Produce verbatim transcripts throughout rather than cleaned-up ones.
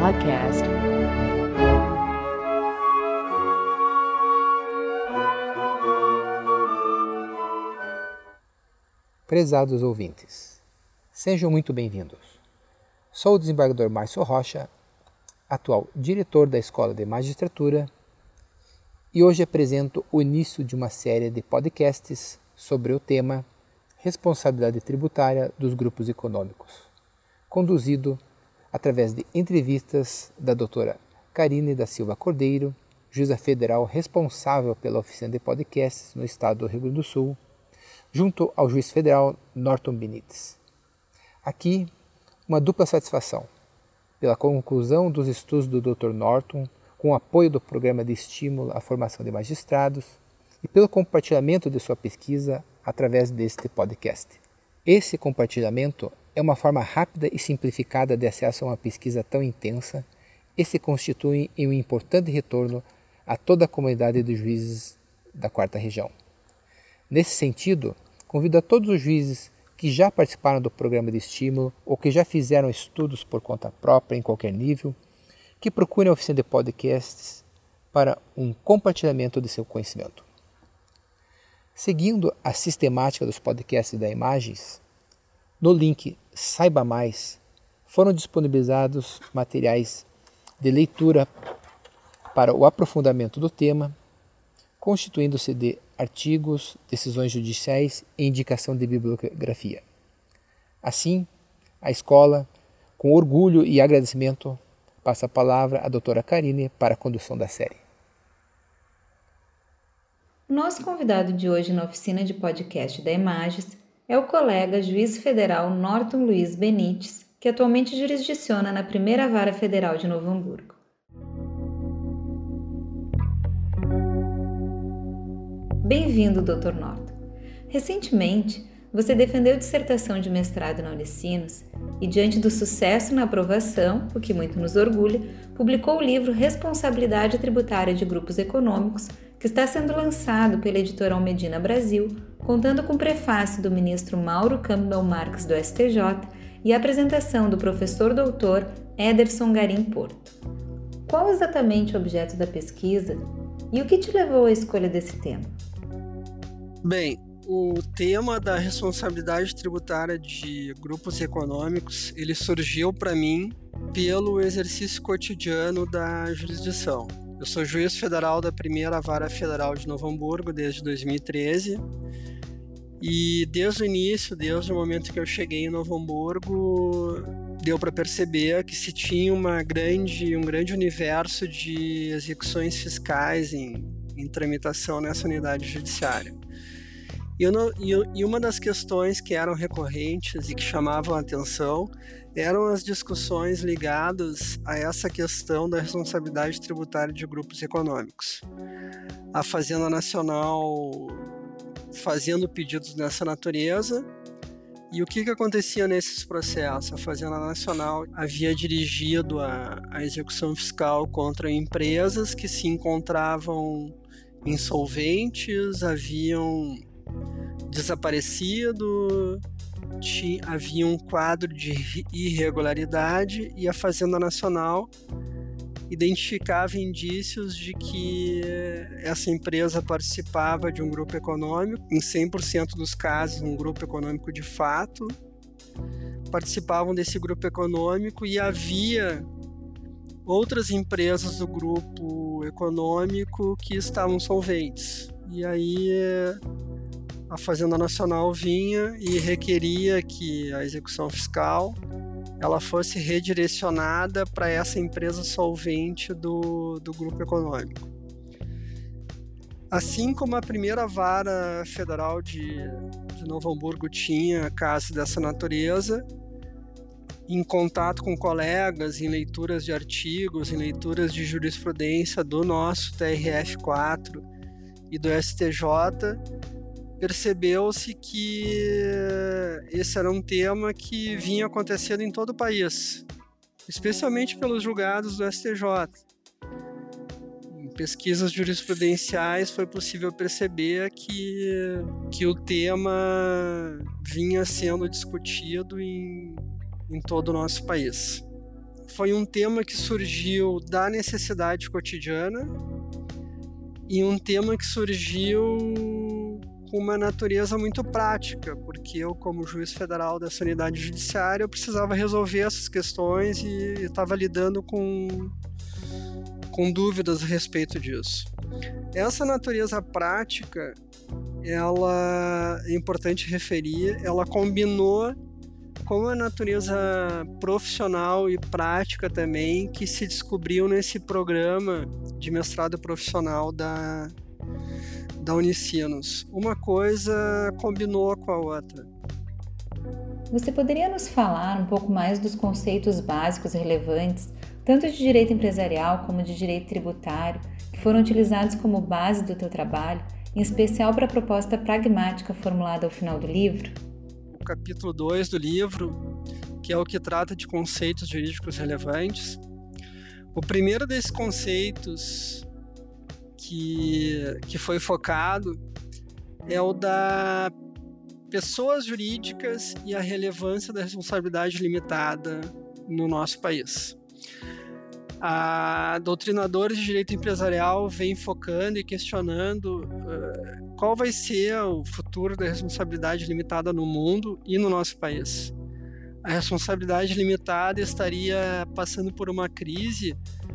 podcast. Prezados ouvintes, sejam muito bem-vindos. Sou o desembargador Márcio Rocha, atual diretor da Escola de Magistratura, e hoje apresento o início de uma série de podcasts sobre o tema Responsabilidade Tributária dos Grupos Econômicos, conduzido através de entrevistas da doutora Karine da Silva Cordeiro, juíza federal responsável pela oficina de podcasts no estado do Rio Grande do Sul, junto ao juiz federal Norton Benítez. Aqui, uma dupla satisfação pela conclusão dos estudos do doutor Norton, com o apoio do Programa de Estímulo à Formação de Magistrados e pelo compartilhamento de sua pesquisa através deste podcast. Esse compartilhamento é uma forma rápida e simplificada de acesso a uma pesquisa tão intensa e se constitui em um importante retorno a toda a comunidade dos juízes da quarta região. Nesse sentido, convido a todos os juízes que já participaram do programa de estímulo ou que já fizeram estudos por conta própria em qualquer nível, que procurem a oficina de podcasts para um compartilhamento de seu conhecimento. Seguindo a sistemática dos podcasts da Imagens, no link Saiba Mais foram disponibilizados materiais de leitura para o aprofundamento do tema, constituindo-se de artigos, decisões judiciais e indicação de bibliografia. Assim, a escola, com orgulho e agradecimento, passa a palavra à doutora Karine para a condução da série. O nosso convidado de hoje na oficina de podcast da Imagens é o colega juiz federal Norton Luiz Benítez, que atualmente jurisdiciona na primeira Vara Federal de Novo Hamburgo. Bem-vindo, doutor Norton. Recentemente, você defendeu dissertação de mestrado na Unicinos e, diante do sucesso na aprovação, o que muito nos orgulha, publicou o livro Responsabilidade Tributária de Grupos Econômicos, que está sendo lançado pela editora Almedina Brasil, contando com o prefácio do ministro Mauro Campbell Marques do S T J e a apresentação do professor doutor Ederson Garim Porto. Qual exatamente o objeto da pesquisa e o que te levou à escolha desse tema? Bem, o tema da responsabilidade tributária de grupos econômicos, ele surgiu para mim pelo exercício cotidiano da jurisdição. Eu sou juiz federal da primeira Vara Federal de Novo Hamburgo desde dois mil e treze e desde o início, desde o momento que eu cheguei em Novo Hamburgo, deu para perceber que se tinha uma grande, um grande universo de execuções fiscais em, em tramitação nessa unidade judiciária. E, eu não, e, e uma das questões que eram recorrentes e que chamavam a atenção eram as discussões ligadas a essa questão da responsabilidade tributária de grupos econômicos. A Fazenda Nacional fazendo pedidos nessa natureza, e o que, que acontecia nesses processos? A Fazenda Nacional havia dirigido a, a execução fiscal contra empresas que se encontravam insolventes, haviam desaparecido, tinha, havia um quadro de irregularidade e a Fazenda Nacional identificava indícios de que essa empresa participava de um grupo econômico, em cem por cento dos casos um grupo econômico de fato, participavam desse grupo econômico e havia outras empresas do grupo econômico que estavam solventes. E aí a Fazenda Nacional vinha e requeria que a execução fiscal ela fosse redirecionada para essa empresa solvente do, do grupo econômico. Assim como a primeira Vara Federal de, de Novo Hamburgo tinha casos dessa natureza, em contato com colegas, em leituras de artigos, em leituras de jurisprudência do nosso T R F quatro e do S T J, percebeu-se que esse era um tema que vinha acontecendo em todo o país, especialmente pelos julgados do S T J. Em pesquisas jurisprudenciais foi possível perceber que, que o tema vinha sendo discutido em, em todo o nosso país. foi um tema que surgiu da necessidade cotidiana e um tema que surgiu com uma natureza muito prática, porque eu, como juiz federal dessa unidade judiciária, eu precisava resolver essas questões e estava lidando com, com dúvidas a respeito disso. Essa natureza prática, ela, é importante referir, ela combinou com a natureza profissional e prática também que se descobriu nesse programa de mestrado profissional da, da Unicinos. Uma coisa combinou com a outra. Você poderia nos falar um pouco mais dos conceitos básicos relevantes, tanto de direito empresarial como de direito tributário, que foram utilizados como base do teu trabalho, em especial para a proposta pragmática formulada ao final do livro? O capítulo dois do livro, que é o que trata de conceitos jurídicos relevantes. O primeiro desses conceitos que, que foi focado é o da pessoas jurídicas e a relevância da responsabilidade limitada no nosso país. A doutrinadores de direito empresarial vem focando e questionando uh, qual vai ser o futuro da responsabilidade limitada no mundo e no nosso país. A responsabilidade limitada estaria passando por uma crise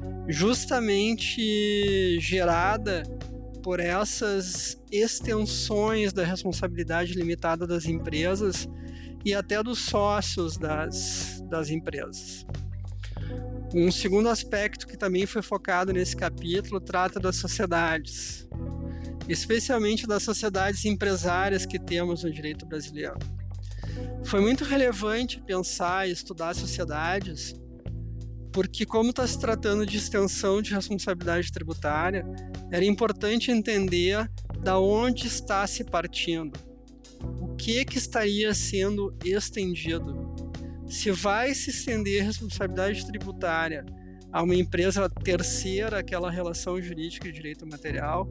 justamente gerada por essas extensões da responsabilidade limitada das empresas e até dos sócios das, das empresas. Um segundo aspecto que também foi focado nesse capítulo trata das sociedades, especialmente das sociedades empresárias que temos no direito brasileiro. Foi muito relevante pensar e estudar sociedades, porque como está se tratando de extensão de responsabilidade tributária, era importante entender da onde está se partindo, o que, que estaria sendo estendido. Se vai se estender a responsabilidade tributária a uma empresa terceira, aquela relação jurídica de direito material,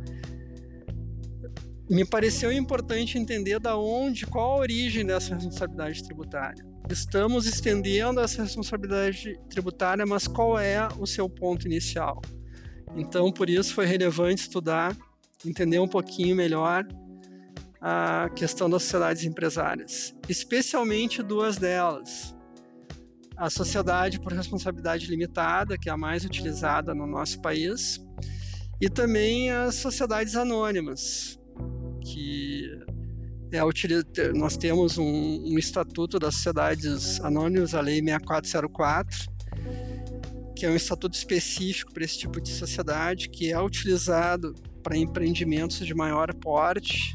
me pareceu importante entender da onde, qual a origem dessa responsabilidade tributária. Estamos estendendo essa responsabilidade tributária, mas qual é o seu ponto inicial? Então, por isso foi relevante estudar, entender um pouquinho melhor a questão das sociedades empresárias, especialmente duas delas. A sociedade por responsabilidade limitada, que é a mais utilizada no nosso país, e também as sociedades anônimas, que é utiliz... nós temos um, um estatuto das sociedades anônimas, a Lei seis mil quatrocentos e quatro, que é um estatuto específico para esse tipo de sociedade, que é utilizado para empreendimentos de maior porte,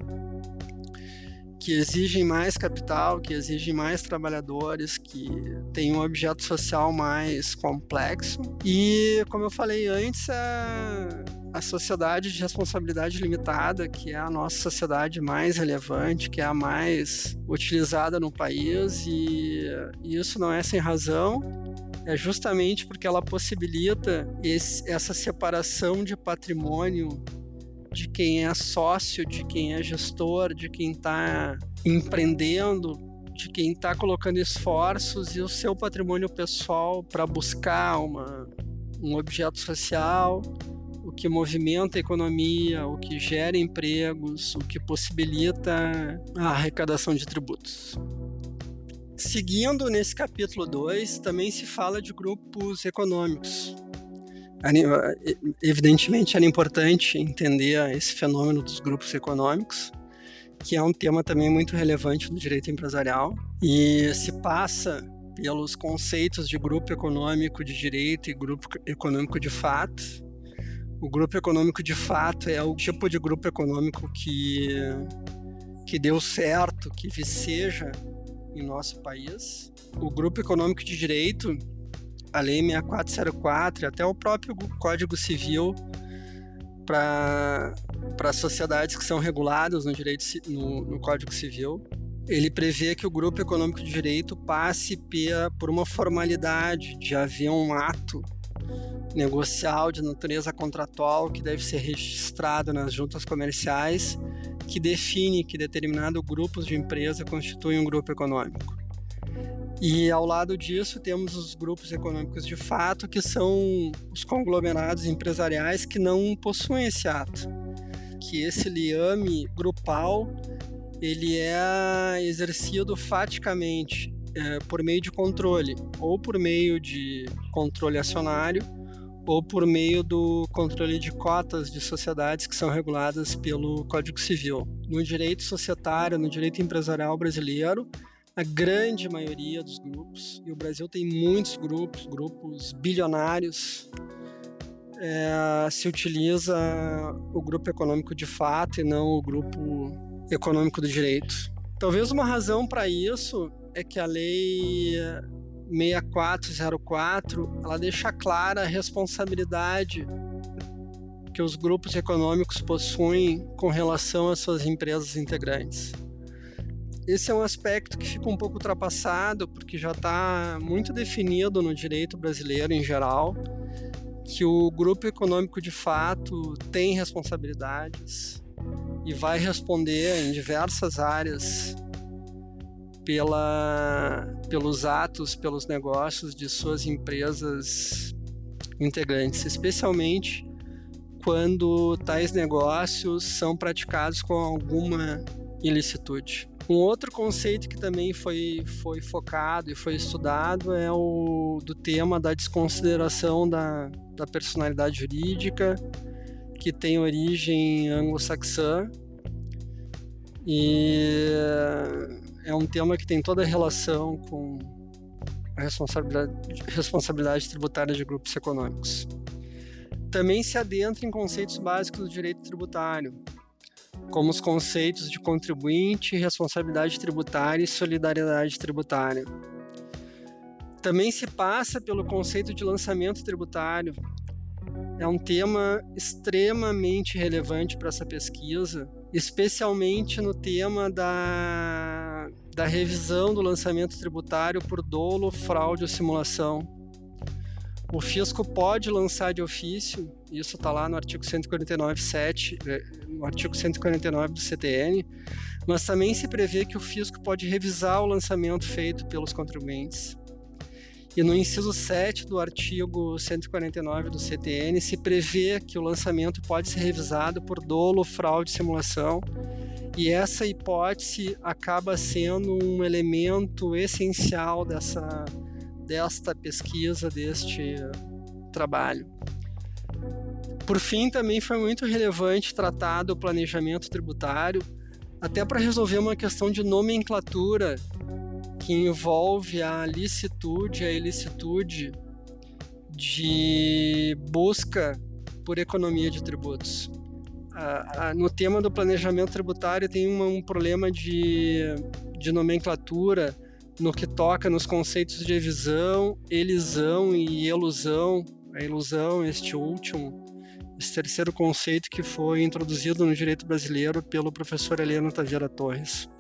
que exigem mais capital, que exigem mais trabalhadores, que têm um objeto social mais complexo. E, como eu falei antes, a, a sociedade de responsabilidade limitada, que é a nossa sociedade mais relevante, que é a mais utilizada no país, e, e isso não é sem razão, é justamente porque ela possibilita esse, essa separação de patrimônio de quem é sócio, de quem é gestor, de quem está empreendendo, de quem está colocando esforços e o seu patrimônio pessoal para buscar uma, um objeto social, o que movimenta a economia, o que gera empregos, o que possibilita a arrecadação de tributos. Seguindo nesse capítulo dois, também se fala de grupos econômicos. Evidentemente era importante entender esse fenômeno dos grupos econômicos, que é um tema também muito relevante no direito empresarial, e se passa pelos conceitos de grupo econômico de direito e grupo econômico de fato. O grupo econômico de fato é o tipo de grupo econômico que, que deu certo, que viceja em nosso país. O grupo econômico de direito, a Lei seis mil quatrocentos e quatro, até o próprio Código Civil, para para sociedades que são reguladas no, direito, no, no Código Civil, ele prevê que o grupo econômico de direito passe por uma formalidade de haver um ato negocial de natureza contratual que deve ser registrado nas juntas comerciais, que define que determinado grupo de empresa constitui um grupo econômico. E ao lado disso temos os grupos econômicos de fato, que são os conglomerados empresariais que não possuem esse ato. Que esse liame grupal, ele é exercido faticamente é, por meio de controle, ou por meio de controle acionário, ou por meio do controle de cotas de sociedades que são reguladas pelo Código Civil. No direito societário, no direito empresarial brasileiro, a grande maioria dos grupos, e o Brasil tem muitos grupos, grupos bilionários, é, se utiliza o grupo econômico de fato e não o grupo econômico do direito. Talvez uma razão para isso é que a lei seis mil quatrocentos e quatro, ela deixa clara a responsabilidade que os grupos econômicos possuem com relação às suas empresas integrantes. Esse é um aspecto que fica um pouco ultrapassado, porque já está muito definido no direito brasileiro em geral, que o grupo econômico de fato tem responsabilidades e vai responder em diversas áreas pela, pelos atos, pelos negócios de suas empresas integrantes, especialmente quando tais negócios são praticados com alguma ilicitude. Um outro conceito que também foi, foi focado e foi estudado é o do tema da desconsideração da, da personalidade jurídica, que tem origem anglo-saxã, e é um tema que tem toda a relação com a responsabilidade, responsabilidade tributária de grupos econômicos. Também se adentra em conceitos básicos do direito tributário, como os conceitos de contribuinte, responsabilidade tributária e solidariedade tributária. Também se passa pelo conceito de lançamento tributário. É um tema extremamente relevante para essa pesquisa, especialmente no tema da, da revisão do lançamento tributário por dolo, fraude ou simulação. O fisco pode lançar de ofício, isso está lá no artigo cento e quarenta e nove, sete, no artigo cento e quarenta e nove do C T N, mas também se prevê que o fisco pode revisar o lançamento feito pelos contribuintes. E no inciso sete do artigo cento e quarenta e nove do C T N se prevê que o lançamento pode ser revisado por dolo, fraude e simulação, e essa hipótese acaba sendo um elemento essencial dessa desta pesquisa, deste trabalho. Por fim, também foi muito relevante tratar do planejamento tributário, até para resolver uma questão de nomenclatura que envolve a licitude e a ilicitude de busca por economia de tributos. No tema do planejamento tributário tem uma, um problema de, de nomenclatura no que toca nos conceitos de evisão, elisão e elusão. A ilusão, este último, esse terceiro conceito que foi introduzido no direito brasileiro pelo professor Heleno Taveira Torres.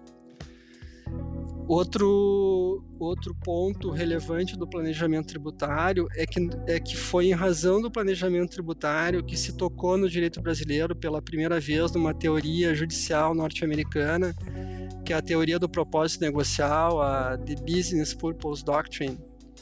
Outro, outro ponto relevante do planejamento tributário é que, é que foi em razão do planejamento tributário que se tocou no direito brasileiro pela primeira vez numa teoria judicial norte-americana, que é a teoria do propósito negocial, a The Business Purpose Doctrine.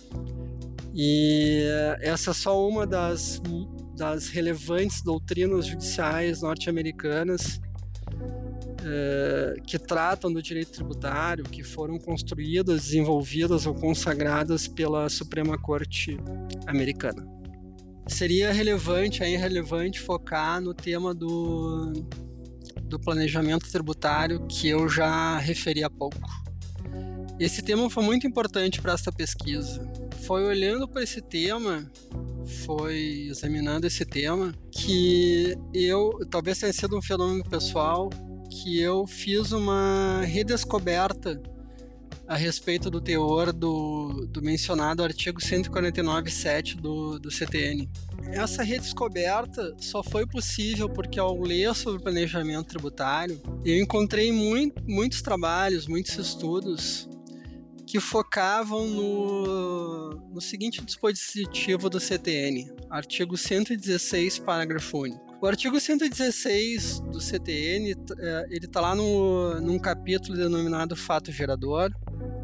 E essa é só uma das, das relevantes doutrinas judiciais norte-americanas eh, que tratam do direito tributário, que foram construídas, desenvolvidas ou consagradas pela Suprema Corte americana. Seria relevante, é irrelevante focar no tema do do planejamento tributário que eu já referi há pouco. Esse tema foi muito importante para esta pesquisa. Foi olhando para esse tema, foi examinando esse tema, que eu, talvez tenha sido um fenômeno pessoal, que eu fiz uma redescoberta a respeito do teor do, do mencionado artigo cento e quarenta e nove, sete do, do C T N. Essa redescoberta só foi possível porque, ao ler sobre planejamento tributário, eu encontrei muito, muitos trabalhos, muitos estudos que focavam no, no seguinte dispositivo do C T N, artigo cento e dezesseis, parágrafo único. O artigo cento e dezesseis do C T N, ele está lá no, num capítulo denominado fato gerador,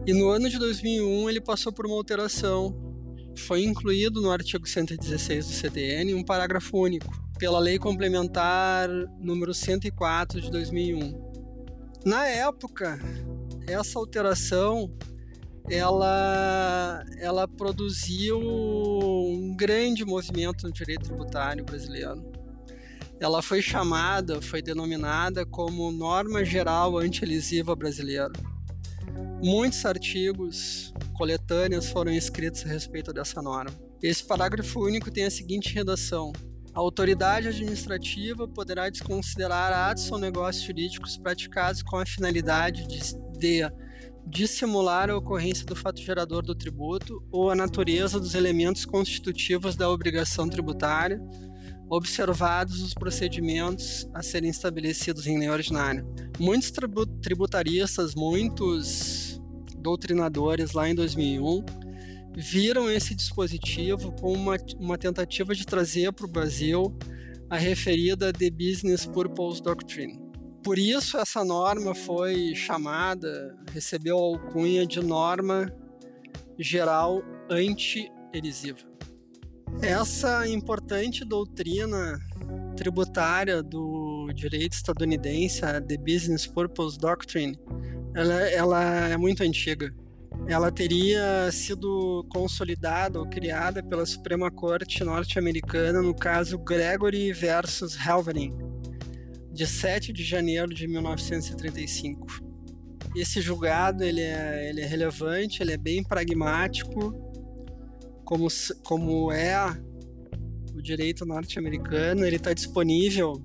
E no ano de dois mil e um ele passou por uma alteração. Foi incluído no artigo cento e dezesseis do C T N um parágrafo único, pela Lei Complementar número cento e quatro de dois mil e um. Na época, essa alteração ela, ela produziu um grande movimento no direito tributário brasileiro. Ela foi chamada, foi denominada como Norma Geral Anti-Elisiva Brasileira. Muitos artigos, coletâneas foram escritos a respeito dessa norma. Esse parágrafo único tem a seguinte redação: a autoridade administrativa poderá desconsiderar atos ou negócios jurídicos praticados com a finalidade de, de dissimular a ocorrência do fato gerador do tributo ou a natureza dos elementos constitutivos da obrigação tributária, observados os procedimentos a serem estabelecidos em lei ordinária. Muitos tributaristas, muitos doutrinadores lá em dois mil e um viram esse dispositivo como uma, uma tentativa de trazer para o Brasil a referida The Business Purpose Doctrine. Por isso essa norma foi chamada, recebeu a alcunha de Norma Geral Anti-Elisiva. Essa importante doutrina tributária do direito estadunidense, a The Business Purpose Doctrine, ela, ela é muito antiga. Ela teria sido consolidada ou criada pela Suprema Corte norte-americana no caso Gregory versus Halverin, de sete de janeiro de mil novecentos e trinta e cinco. Esse julgado ele é, ele é relevante, ele é bem pragmático, como, como é o direito norte-americano. Ele está disponível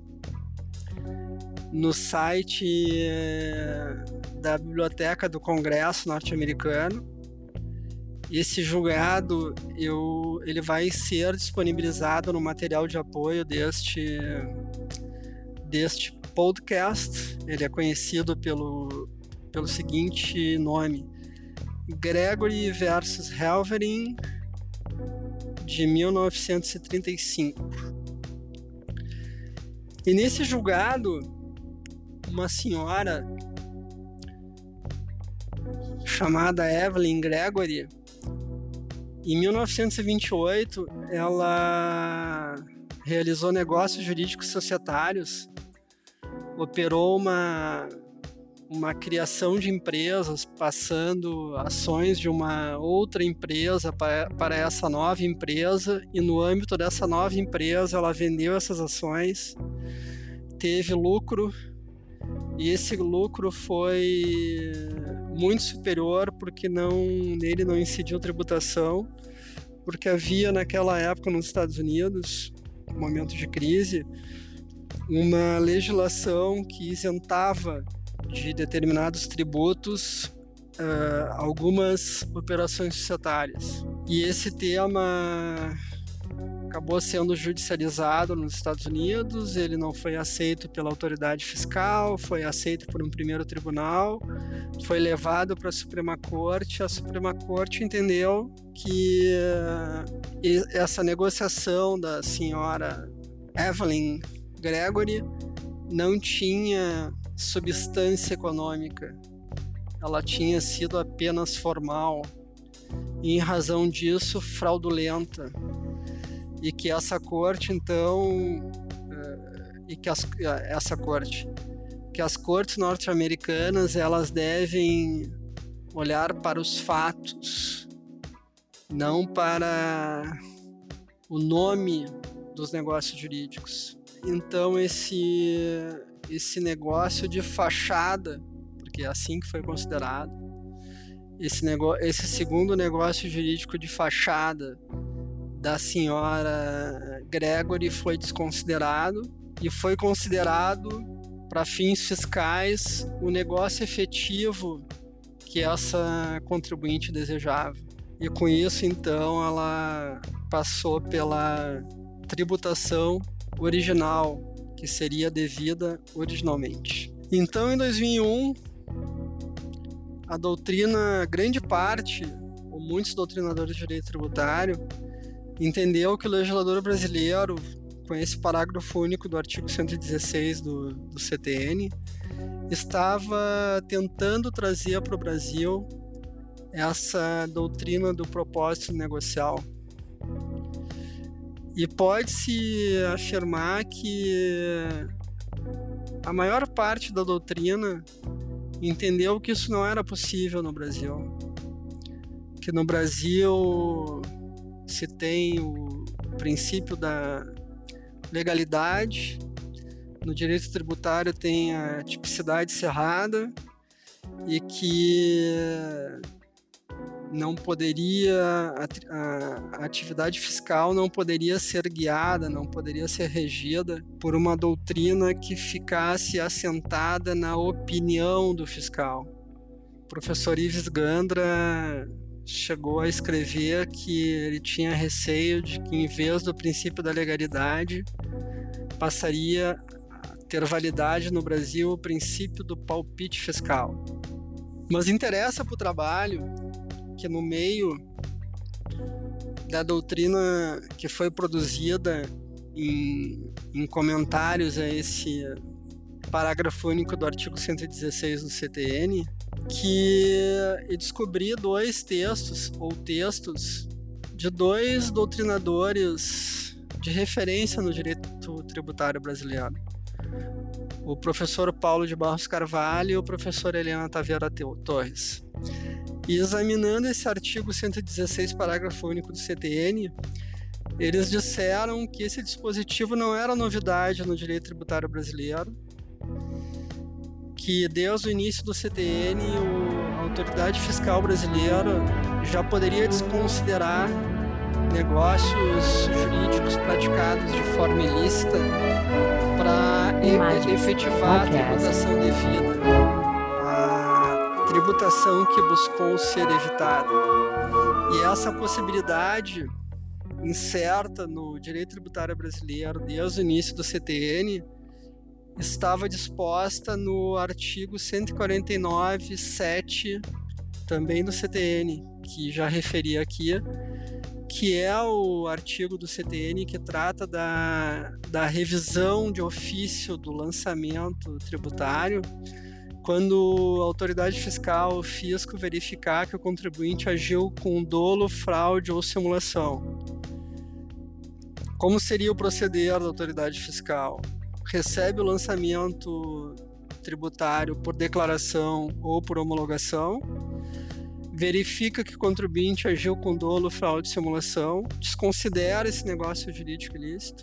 no site da Biblioteca do Congresso norte-americano. Esse julgado eu, ele vai ser disponibilizado no material de apoio deste, deste podcast. Ele é conhecido pelo, pelo seguinte nome: Gregory versus Halverin, de mil novecentos e trinta e cinco. E nesse julgado, uma senhora chamada Evelyn Gregory, em mil novecentos e vinte e oito, ela realizou negócios jurídicos societários, operou uma, uma criação de empresas, passando ações de uma outra empresa para, para essa nova empresa, e no âmbito dessa nova empresa ela vendeu essas ações, teve lucro, e esse lucro foi muito superior porque não, nele não incidiu tributação, porque havia naquela época nos Estados Unidos, no momento de crise, uma legislação que isentava de determinados tributos uh, algumas operações societárias. E esse tema acabou sendo judicializado nos Estados Unidos, ele não foi aceito pela autoridade fiscal, foi aceito por um primeiro tribunal, foi levado para a Suprema Corte. A Suprema Corte entendeu que uh, essa negociação da senhora Evelyn Gregory não tinha substância econômica, ela tinha sido apenas formal, e em razão disso fraudulenta, e que essa corte então e que as, essa corte que as cortes norte-americanas elas devem olhar para os fatos, não para o nome dos negócios jurídicos. Então esse esse negócio de fachada, porque é assim que foi considerado, esse, negócio, esse segundo negócio jurídico de fachada da senhora Gregory foi desconsiderado, e foi considerado, para fins fiscais, o negócio efetivo que essa contribuinte desejava. E com isso, então, ela passou pela tributação original, que seria devida originalmente. Então, em dois mil e um, a doutrina, grande parte, ou muitos doutrinadores de direito tributário, entendeu que o legislador brasileiro, com esse parágrafo único do artigo cento e dezesseis do, do C T N, estava tentando trazer para o Brasil essa doutrina do propósito negocial. E pode-se afirmar que a maior parte da doutrina entendeu que isso não era possível no Brasil. Que no Brasil se tem o princípio da legalidade, no direito tributário tem a tipicidade cerrada e que não poderia, a, a, a atividade fiscal não poderia ser guiada, não poderia ser regida por uma doutrina que ficasse assentada na opinião do fiscal. O professor Ives Gandra chegou a escrever que ele tinha receio de que, em vez do princípio da legalidade, passaria a ter validade no Brasil o princípio do palpite fiscal. Mas interessa para o trabalho que no meio da doutrina que foi produzida em, em comentários a esse parágrafo único do artigo cento e dezesseis do C T N, que eu descobri dois textos, ou textos, de dois doutrinadores de referência no direito tributário brasileiro. O professor Paulo de Barros Carvalho e o professor Helena Taveira Torres. E examinando esse artigo cento e dezesseis, parágrafo único do C T N, eles disseram que esse dispositivo não era novidade no direito tributário brasileiro, que desde o início do C T N o, a autoridade fiscal brasileira já poderia desconsiderar negócios jurídicos praticados de forma ilícita para e- efetivar a tributação devida, a tributação que buscou ser evitada. E essa possibilidade incerta no direito tributário brasileiro desde o início do C T N estava disposta no artigo cento e quarenta e nove, sete, também do C T N, que já referi aqui, que é o artigo do C T N que trata da, da revisão de ofício do lançamento tributário, quando a autoridade fiscal, o fisco, verificar que o contribuinte agiu com dolo, fraude ou simulação. Como seria o proceder da autoridade fiscal? Recebe o lançamento tributário por declaração ou por homologação, verifica que o contribuinte agiu com dolo, fraude e simulação, desconsidera esse negócio jurídico ilícito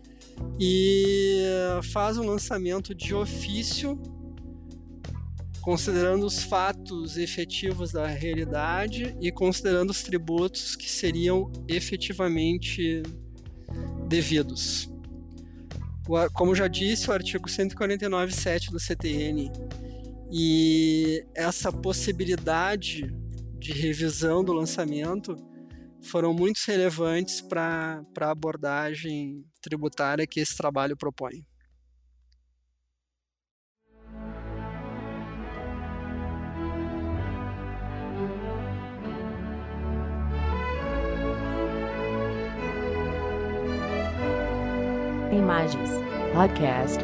e faz um lançamento de ofício, considerando os fatos efetivos da realidade e considerando os tributos que seriam efetivamente devidos. Como já disse, o artigo cento e quarenta e nove, sete do C T N e essa possibilidade de revisão do lançamento foram muito relevantes para a abordagem tributária que esse trabalho propõe. Imagens Podcast.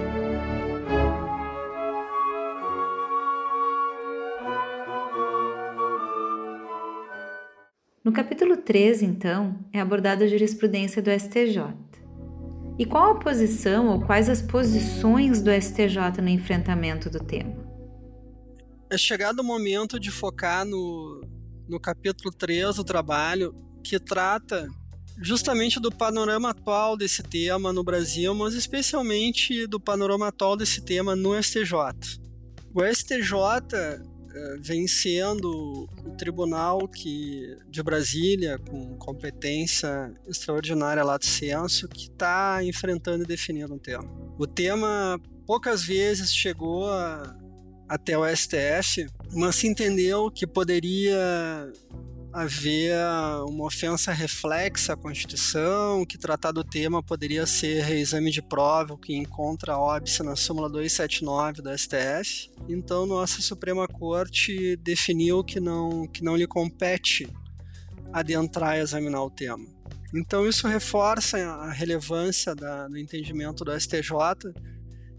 No capítulo três, então, é abordada a jurisprudência do S T J. E qual a posição ou quais as posições do S T J no enfrentamento do tema? É chegado o momento de focar no, no capítulo três do trabalho, que trata justamente do panorama atual desse tema no Brasil, mas especialmente do panorama atual desse tema no S T J. O S T J vem sendo o tribunal que, de Brasília, com competência extraordinária lato sensu, que está enfrentando e definindo um tema. O tema poucas vezes chegou a, até o S T F, mas se entendeu que poderia haver uma ofensa reflexa à Constituição, que tratar do tema poderia ser reexame de prova, o que encontra óbice na súmula duzentos e setenta e nove do S T F. Então, nossa Suprema Corte definiu que não, que não lhe compete adentrar e examinar o tema. Então, isso reforça a relevância da, do entendimento do S T J,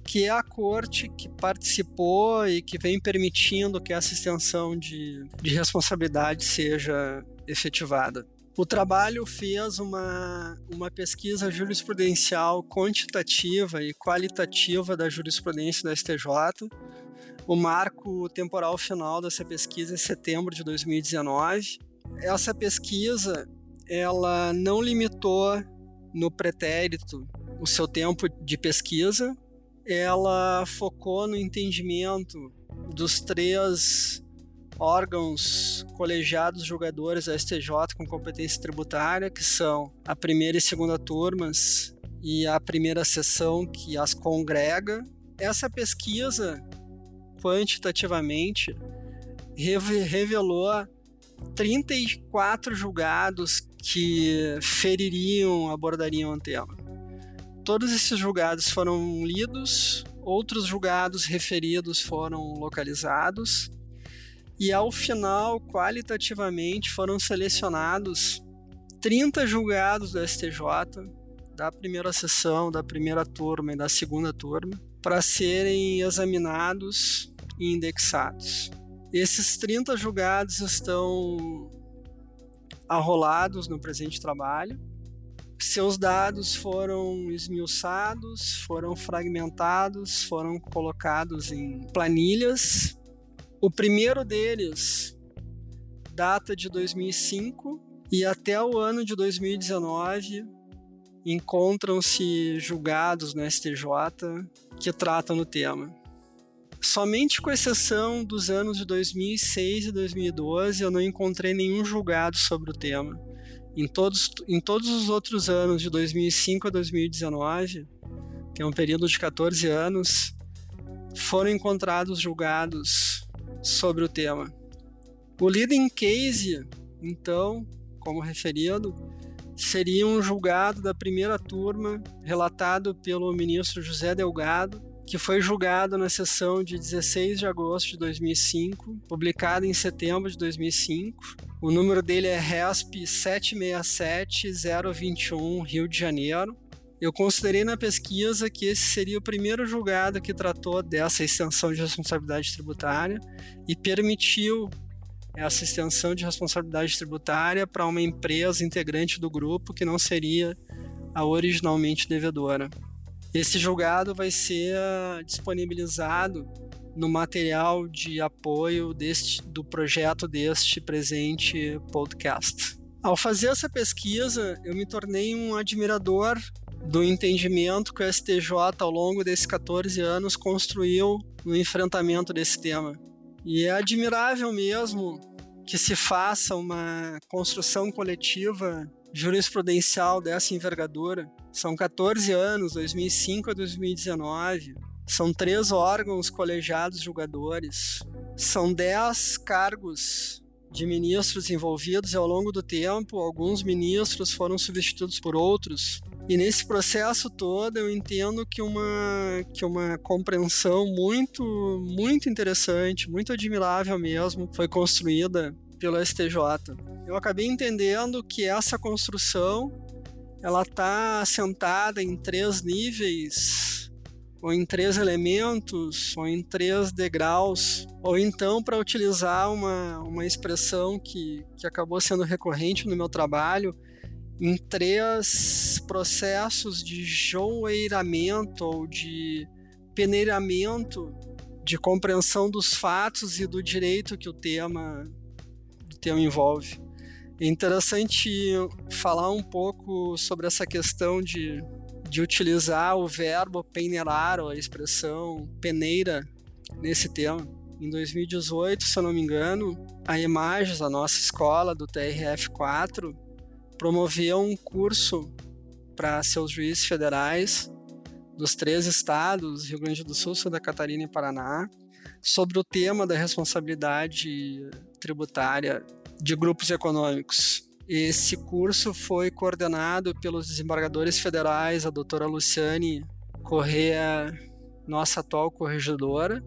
que é a corte que participou e que vem permitindo que essa extensão de, de responsabilidade seja efetivada. O trabalho fez uma, uma pesquisa jurisprudencial quantitativa e qualitativa da jurisprudência da S T J. O marco temporal final dessa pesquisa é setembro de dois mil e dezenove. Essa pesquisa, ela não limitou no pretérito o seu tempo de pesquisa, ela focou no entendimento dos três órgãos colegiados julgadores da S T J com competência tributária, que são a primeira e segunda turmas e a primeira sessão que as congrega. Essa pesquisa, quantitativamente, revelou trinta e quatro julgados que feririam, abordariam o tema. Todos esses julgados foram lidos, outros julgados referidos foram localizados, e ao final, qualitativamente, foram selecionados trinta julgados do S T J, da primeira sessão, da primeira turma e da segunda turma, para serem examinados e indexados. Esses trinta julgados estão arrolados no presente trabalho. Seus dados foram esmiuçados, foram fragmentados, foram colocados em planilhas. O primeiro deles data de dois mil e cinco e até o ano de dois mil e dezenove encontram-se julgados no S T J que tratam do tema. Somente com exceção dos anos de dois mil e seis e dois mil e doze, eu não encontrei nenhum julgado sobre o tema. Em todos, em todos os outros anos, de dois mil e cinco a dois mil e dezenove, que é um período de quatorze anos, foram encontrados julgados sobre o tema. O leading case, então, como referido, seria um julgado da primeira turma, relatado pelo ministro José Delgado, que foi julgado na sessão de dezesseis de agosto de dois mil e cinco, publicado em setembro de dois mil e cinco. O número dele é R E S P sete seis sete zero dois um, Rio de Janeiro. Eu considerei na pesquisa que esse seria o primeiro julgado que tratou dessa extensão de responsabilidade tributária e permitiu essa extensão de responsabilidade tributária para uma empresa integrante do grupo que não seria a originalmente devedora. Esse julgado vai ser disponibilizado no material de apoio deste, do projeto deste presente podcast. Ao fazer essa pesquisa, eu me tornei um admirador do entendimento que o S T J, ao longo desses quatorze anos, construiu no enfrentamento desse tema. E é admirável mesmo que se faça uma construção coletiva jurisprudencial dessa envergadura. São quatorze anos, dois mil e cinco a dois mil e dezenove. São três órgãos colegiados julgadores. São dez cargos de ministros envolvidos e ao longo do tempo, alguns ministros foram substituídos por outros. E nesse processo todo eu entendo que uma, que uma compreensão muito, muito interessante, muito admirável mesmo, foi construída pelo S T J. Eu acabei entendendo que essa construção ela está assentada em três níveis, ou em três elementos, ou em três degraus, ou então, para utilizar uma, uma expressão que, que acabou sendo recorrente no meu trabalho, em três processos de joeiramento ou de peneiramento de compreensão dos fatos e do direito que o tema, o tema envolve. É interessante falar um pouco sobre essa questão de, de utilizar o verbo peneirar, ou a expressão peneira, nesse tema. Em dois mil e dezoito, se eu não me engano, a Imagens, a nossa escola do T R F quatro, promoveu um curso para seus juízes federais dos três estados, Rio Grande do Sul, Santa Catarina e Paraná, sobre o tema da responsabilidade tributária de grupos econômicos. Esse curso foi coordenado pelos desembargadores federais, a doutora Luciane Corrêa, nossa atual corregedora,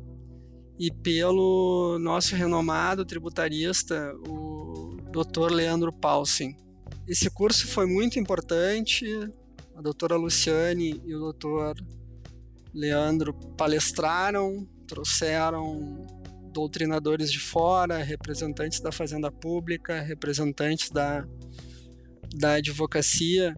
e pelo nosso renomado tributarista, o doutor Leandro Paulsen. Esse curso foi muito importante. A doutora Luciane e o doutor Leandro palestraram, trouxeram doutrinadores de fora, representantes da Fazenda Pública, representantes da, da advocacia.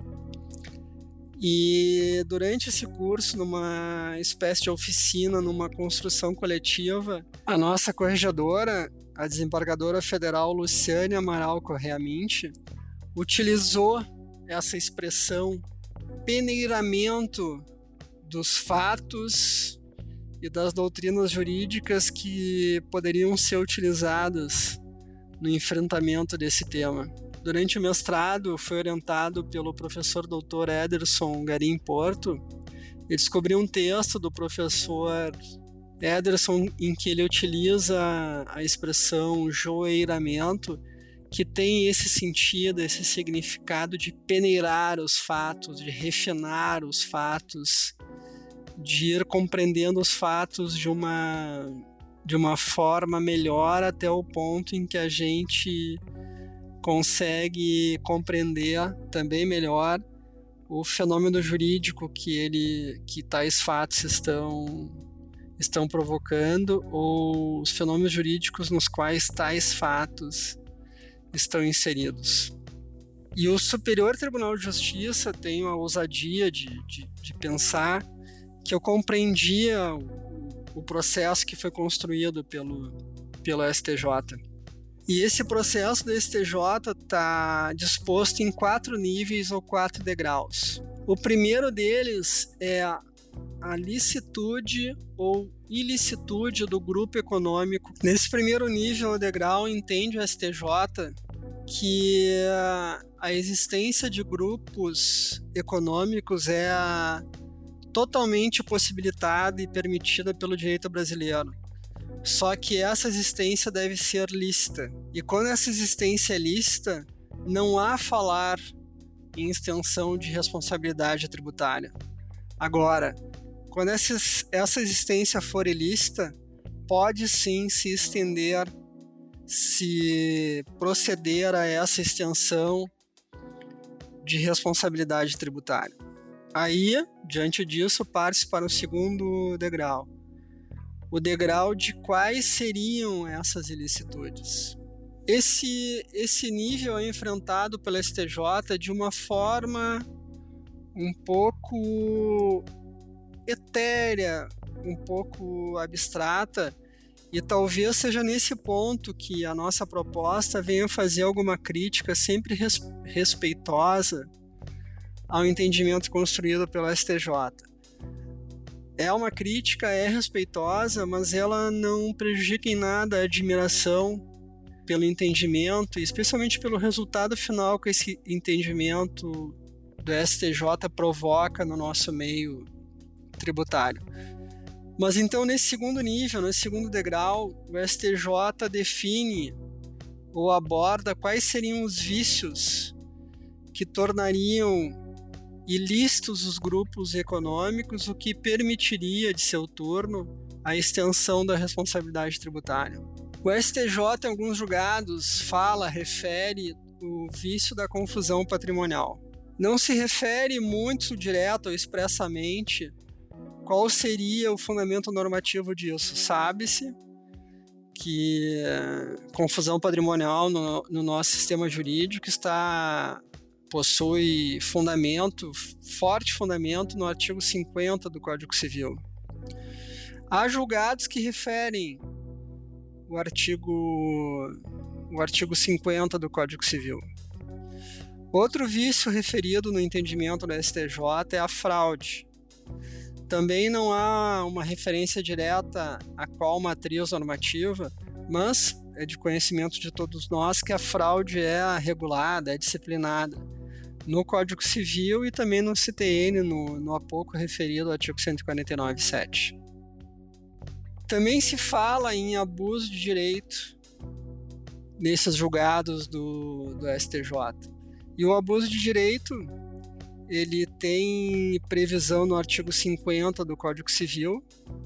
E durante esse curso, numa espécie de oficina, numa construção coletiva, a nossa corregedora, a desembargadora federal Luciane Amaral Correa Minty, utilizou essa expressão peneiramento dos fatos e das doutrinas jurídicas que poderiam ser utilizadas no enfrentamento desse tema. Durante o mestrado, foi orientado pelo professor doutor Ederson Garim Porto. Eu descobri um texto do professor Ederson em que ele utiliza a expressão joeiramento, que tem esse sentido, esse significado de peneirar os fatos, de refinar os fatos, de ir compreendendo os fatos de uma, de uma forma melhor até o ponto em que a gente consegue compreender também melhor o fenômeno jurídico que, ele, que tais fatos estão, estão provocando, ou os fenômenos jurídicos nos quais tais fatos estão inseridos. E o Superior Tribunal de Justiça tem a ousadia de, de, de pensar que eu compreendia o, o processo que foi construído pelo, pelo S T J. E esse processo do S T J está disposto em quatro níveis ou quatro degraus. O primeiro deles é a, a licitude ou ilicitude do grupo econômico. Nesse primeiro nível ou degrau, entende o S T J que a existência de grupos econômicos é a, totalmente possibilitada e permitida pelo direito brasileiro. Só que essa existência deve ser lícita. E quando essa existência é lícita, não há falar em extensão de responsabilidade tributária. Agora, quando essa, essa existência for ilícita, pode sim se estender, se proceder a essa extensão de responsabilidade tributária. Aí, diante disso, parte-se para o segundo degrau. O degrau de quais seriam essas ilicitudes. Esse, esse nível é enfrentado pela S T J de uma forma um pouco etérea, um pouco abstrata, e talvez seja nesse ponto que a nossa proposta venha fazer alguma crítica sempre res, respeitosa ao entendimento construído pelo S T J. É uma crítica, é respeitosa, mas ela não prejudica em nada a admiração pelo entendimento, e especialmente pelo resultado final que esse entendimento do S T J provoca no nosso meio tributário. Mas então, nesse segundo nível, nesse segundo degrau, o S T J define ou aborda quais seriam os vícios que tornariam ilícitos os grupos econômicos, o que permitiria, de seu turno, a extensão da responsabilidade tributária. O S T J, em alguns julgados, fala, refere o vício da confusão patrimonial. Não se refere muito direto ou expressamente qual seria o fundamento normativo disso. Sabe-se que confusão patrimonial no, no nosso sistema jurídico está... possui fundamento, forte fundamento no artigo cinquenta do Código Civil. Há julgados que referem o artigo, o artigo cinquenta do Código Civil. Outro vício referido no entendimento do S T J é a fraude. Também não há uma referência direta a qual matriz normativa, mas é de conhecimento de todos nós que a fraude é regulada, é disciplinada no Código Civil e também no C T N, no, no há pouco referido ao artigo cento e quarenta e nove, sete. Também se fala em abuso de direito nesses julgados do, do S T J. E o abuso de direito, ele tem previsão no artigo cinquenta do Código Civil,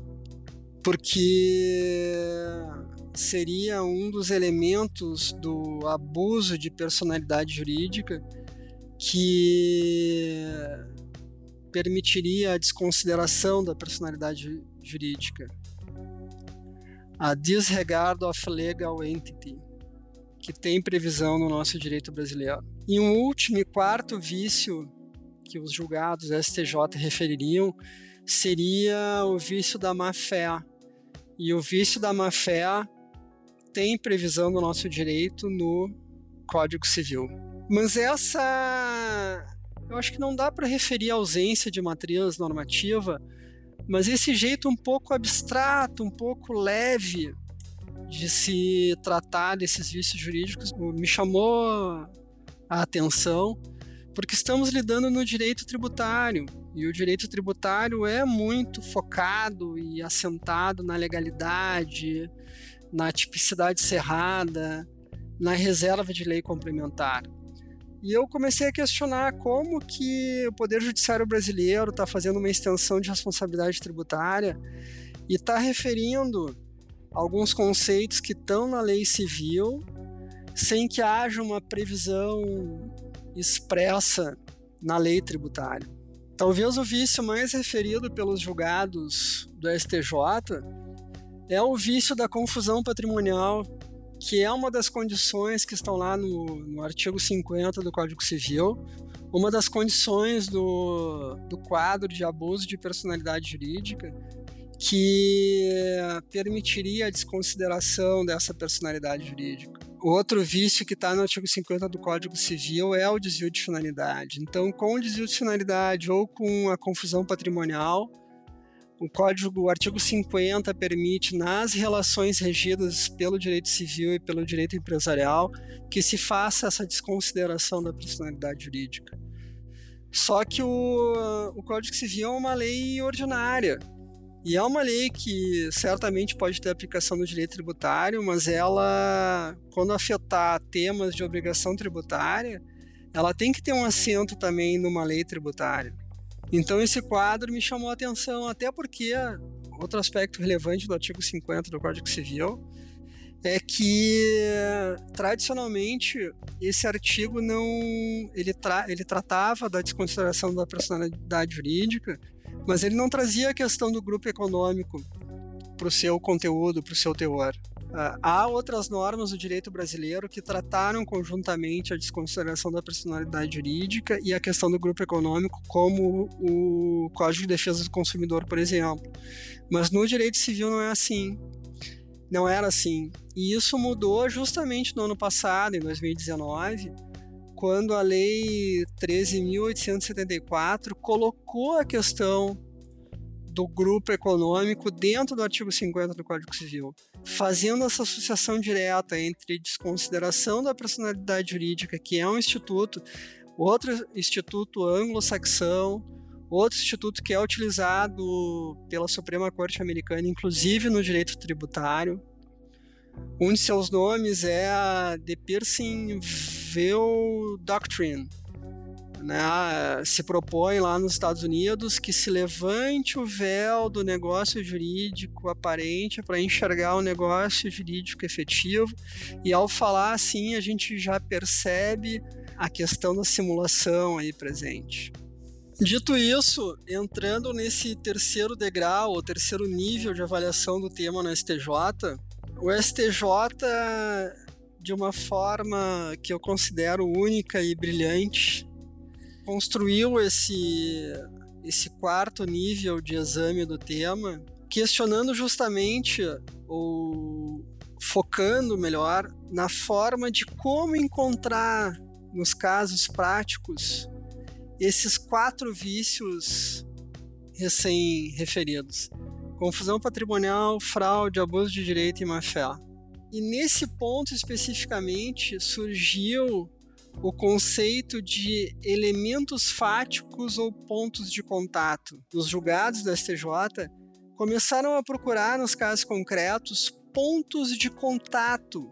porque seria um dos elementos do abuso de personalidade jurídica que permitiria a desconsideração da personalidade jurídica, a disregard of legal entity, que tem previsão no nosso direito brasileiro. E um último e quarto vício que os julgados S T J refeririam seria o vício da má-fé. E o vício da má-fé tem previsão no nosso direito no Código Civil. Mas essa... eu acho que não dá para referir a ausência de matriz normativa, mas esse jeito um pouco abstrato, um pouco leve de se tratar desses vícios jurídicos me chamou a atenção, porque estamos lidando no direito tributário, e o direito tributário é muito focado e assentado na legalidade, na tipicidade cerrada, na reserva de lei complementar. E eu comecei a questionar como que o Poder Judiciário brasileiro está fazendo uma extensão de responsabilidade tributária e está referindo alguns conceitos que estão na lei civil sem que haja uma previsão expressa na lei tributária. Talvez o vício mais referido pelos julgados do S T J é o vício da confusão patrimonial, que é uma das condições que estão lá no, no artigo cinquenta do Código Civil, uma das condições do, do quadro de abuso de personalidade jurídica que permitiria a desconsideração dessa personalidade jurídica. Outro vício que está no artigo cinquenta do Código Civil é o desvio de finalidade. Então, com o desvio de finalidade ou com a confusão patrimonial, o Código, o artigo cinquenta permite, nas relações regidas pelo direito civil e pelo direito empresarial, que se faça essa desconsideração da personalidade jurídica. Só que o, o Código Civil é uma lei ordinária, e é uma lei que certamente pode ter aplicação no direito tributário, mas ela, quando afetar temas de obrigação tributária, ela tem que ter um assento também numa lei tributária. Então esse quadro me chamou a atenção, até porque outro aspecto relevante do artigo cinquenta do Código Civil é que, tradicionalmente, esse artigo não, ele, tra, ele tratava da desconsideração da personalidade jurídica, mas ele não trazia a questão do grupo econômico para o seu conteúdo, para o seu teor. Uh, há outras normas do direito brasileiro que trataram conjuntamente a desconsideração da personalidade jurídica e a questão do grupo econômico, como o Código de Defesa do Consumidor, por exemplo. Mas no direito civil não é assim. Não era assim. E isso mudou justamente no ano passado, em dois mil e dezenove, quando a Lei treze mil oitocentos e setenta e quatro colocou a questão do grupo econômico dentro do artigo cinquenta do Código Civil, fazendo essa associação direta entre desconsideração da personalidade jurídica, que é um instituto, outro instituto anglo-saxão, outro instituto que é utilizado pela Suprema Corte Americana, inclusive no direito tributário. Um de seus nomes é a The Piercing Veil Doctrine. Né, se propõe lá nos Estados Unidos que se levante o véu do negócio jurídico aparente para enxergar o negócio jurídico efetivo, e ao falar assim a gente já percebe a questão da simulação aí presente. Dito isso, entrando nesse terceiro degrau, ou terceiro nível de avaliação do tema no S T J, o S T J, de uma forma que eu considero única e brilhante, construiu esse, esse quarto nível de exame do tema, questionando justamente, ou focando melhor, na forma de como encontrar, nos casos práticos, esses quatro vícios recém-referidos: confusão patrimonial, fraude, abuso de direito e má-fé. E nesse ponto especificamente surgiu o conceito de elementos fáticos ou pontos de contato. Os julgados do S T J começaram a procurar, nos casos concretos, pontos de contato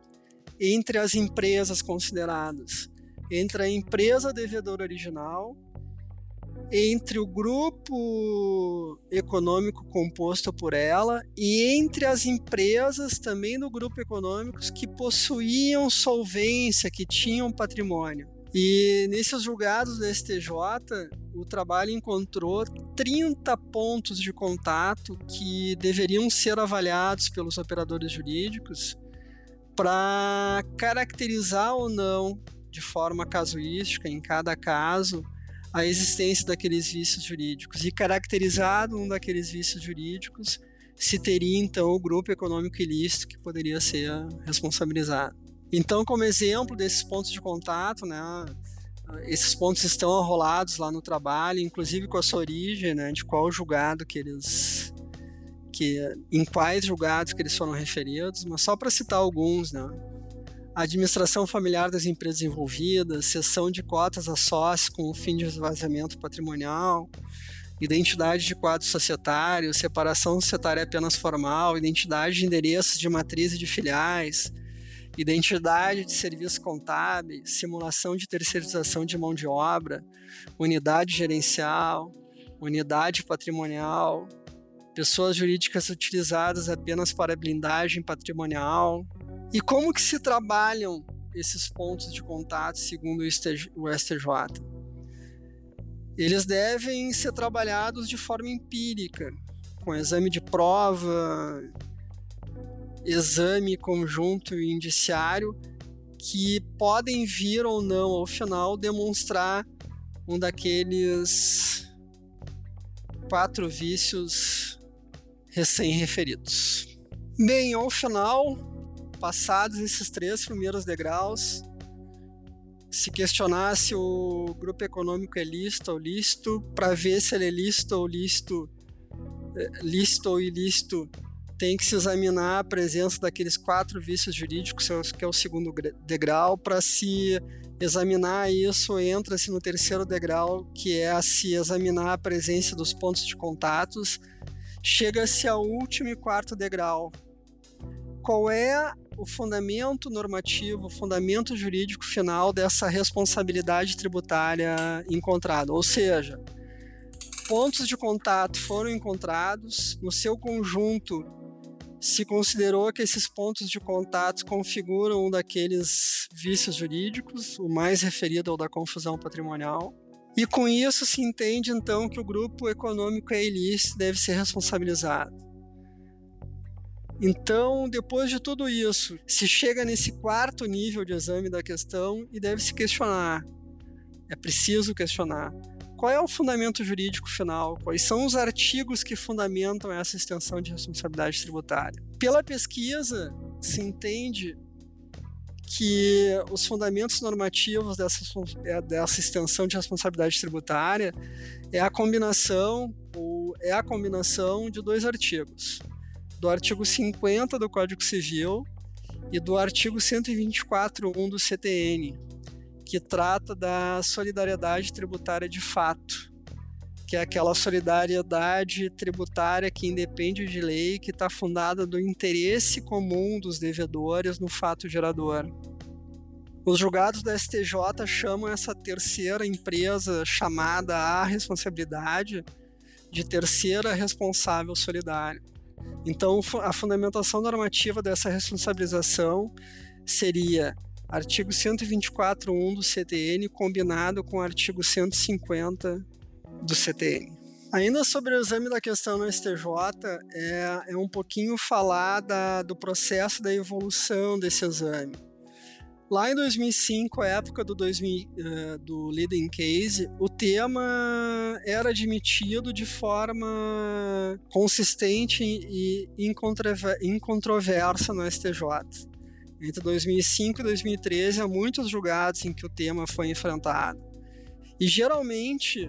entre as empresas consideradas, entre a empresa devedora original, entre o grupo econômico composto por ela e entre as empresas também do grupo econômico que possuíam solvência, que tinham patrimônio. E nesses julgados do S T J, o trabalho encontrou trinta pontos de contato que deveriam ser avaliados pelos operadores jurídicos para caracterizar ou não, de forma casuística, em cada caso, a existência daqueles vícios jurídicos. E caracterizado um daqueles vícios jurídicos, se teria então o grupo econômico ilícito que poderia ser responsabilizado. Então, como exemplo desses pontos de contato, né, esses pontos estão arrolados lá no trabalho, inclusive com a sua origem, né, de qual julgado que eles, que, em quais julgados que eles foram referidos, mas só para citar alguns, né, a administração familiar das empresas envolvidas, cessão de cotas a sócios com o fim de esvaziamento patrimonial, identidade de quadro societário, separação societária apenas formal, identidade de endereços de matriz e de filiais, identidade de serviços contábeis, simulação de terceirização de mão de obra, unidade gerencial, unidade patrimonial, pessoas jurídicas utilizadas apenas para blindagem patrimonial. E como que se trabalham esses pontos de contato segundo o S T J? Eles devem ser trabalhados de forma empírica, com exame de prova, exame conjunto e indiciário, que podem vir ou não, ao final, demonstrar um daqueles quatro vícios recém-referidos. Bem, ao final, passados esses três primeiros degraus, se questionasse o grupo econômico é lícito ou lícito, para ver se ele é lícito ou lícito, lícito ou ilícito, tem que se examinar a presença daqueles quatro vícios jurídicos, que é o segundo degrau. Para se examinar isso, entra-se no terceiro degrau, que é a se examinar a presença dos pontos de contatos. Chega-se ao último e quarto degrau. Qual é o fundamento normativo, o fundamento jurídico final dessa responsabilidade tributária encontrada? Ou seja, pontos de contato foram encontrados, no seu conjunto se considerou que esses pontos de contato configuram um daqueles vícios jurídicos, o mais referido ao da confusão patrimonial, e com isso se entende então que o grupo econômico é ilícito, deve ser responsabilizado. Então, depois de tudo isso, se chega nesse quarto nível de exame da questão e deve se questionar, é preciso questionar, qual é o fundamento jurídico final? Quais são os artigos que fundamentam essa extensão de responsabilidade tributária? Pela pesquisa, se entende que os fundamentos normativos dessa, dessa extensão de responsabilidade tributária é a combinação, ou é a combinação de dois artigos, do artigo cinquenta do Código Civil e do artigo cento e vinte e quatro ponto um do C T N, que trata da solidariedade tributária de fato, que é aquela solidariedade tributária que independe de lei, que está fundada no interesse comum dos devedores no fato gerador. Os julgados da S T J chamam essa terceira empresa chamada à responsabilidade de terceira responsável solidária. Então, a fundamentação normativa dessa responsabilização seria artigo cento e vinte e quatro ponto um do C T N combinado com o artigo cento e cinquenta do C T N. Ainda sobre o exame da questão no S T J, é, é um pouquinho falar da, do processo da evolução desse exame. Lá em dois mil e cinco, a época do, dois mil, uh, do leading case, o tema era admitido de forma consistente e incontroversa no S T J. Entre dois mil e cinco e dois mil e treze, há muitos julgados em que o tema foi enfrentado. E, geralmente,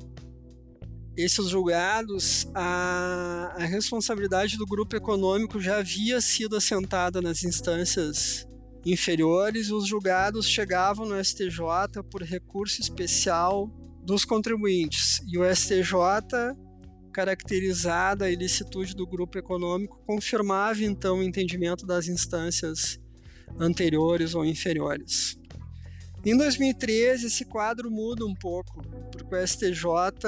esses julgados, a, a responsabilidade do grupo econômico já havia sido assentada nas instâncias inferiores, os julgados chegavam no S T J por recurso especial dos contribuintes. E o S T J, caracterizada a ilicitude do grupo econômico, confirmava então o entendimento das instâncias anteriores ou inferiores. Em dois mil e treze, esse quadro muda um pouco, porque o S T J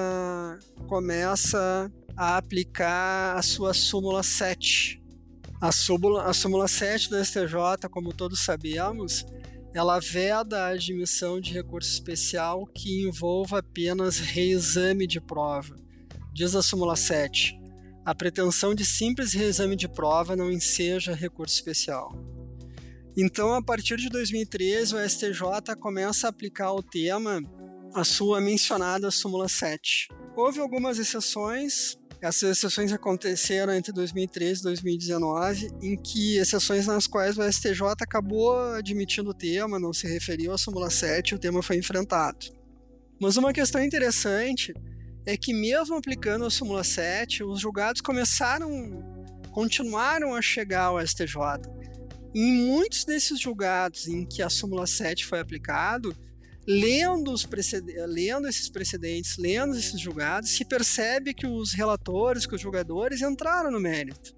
começa a aplicar a sua súmula sete. A súmula, a súmula sete do S T J, como todos sabemos, ela veda a admissão de recurso especial que envolva apenas reexame de prova. Diz a súmula sete. A pretensão de simples reexame de prova não enseja recurso especial. Então, a partir de dois mil e treze, o S T J começa a aplicar ao tema a sua mencionada súmula sete. Houve algumas exceções. Essas exceções aconteceram entre dois mil e treze e dois mil e dezenove, em que exceções nas quais o S T J acabou admitindo o tema, não se referiu à súmula sete e o tema foi enfrentado. Mas uma questão interessante é que mesmo aplicando a súmula sete, os julgados começaram, continuaram a chegar ao S T J. E em muitos desses julgados em que a súmula sete foi aplicado, Lendo, os preced... lendo esses precedentes, lendo esses julgados, se percebe que os relatores, que os julgadores entraram no mérito.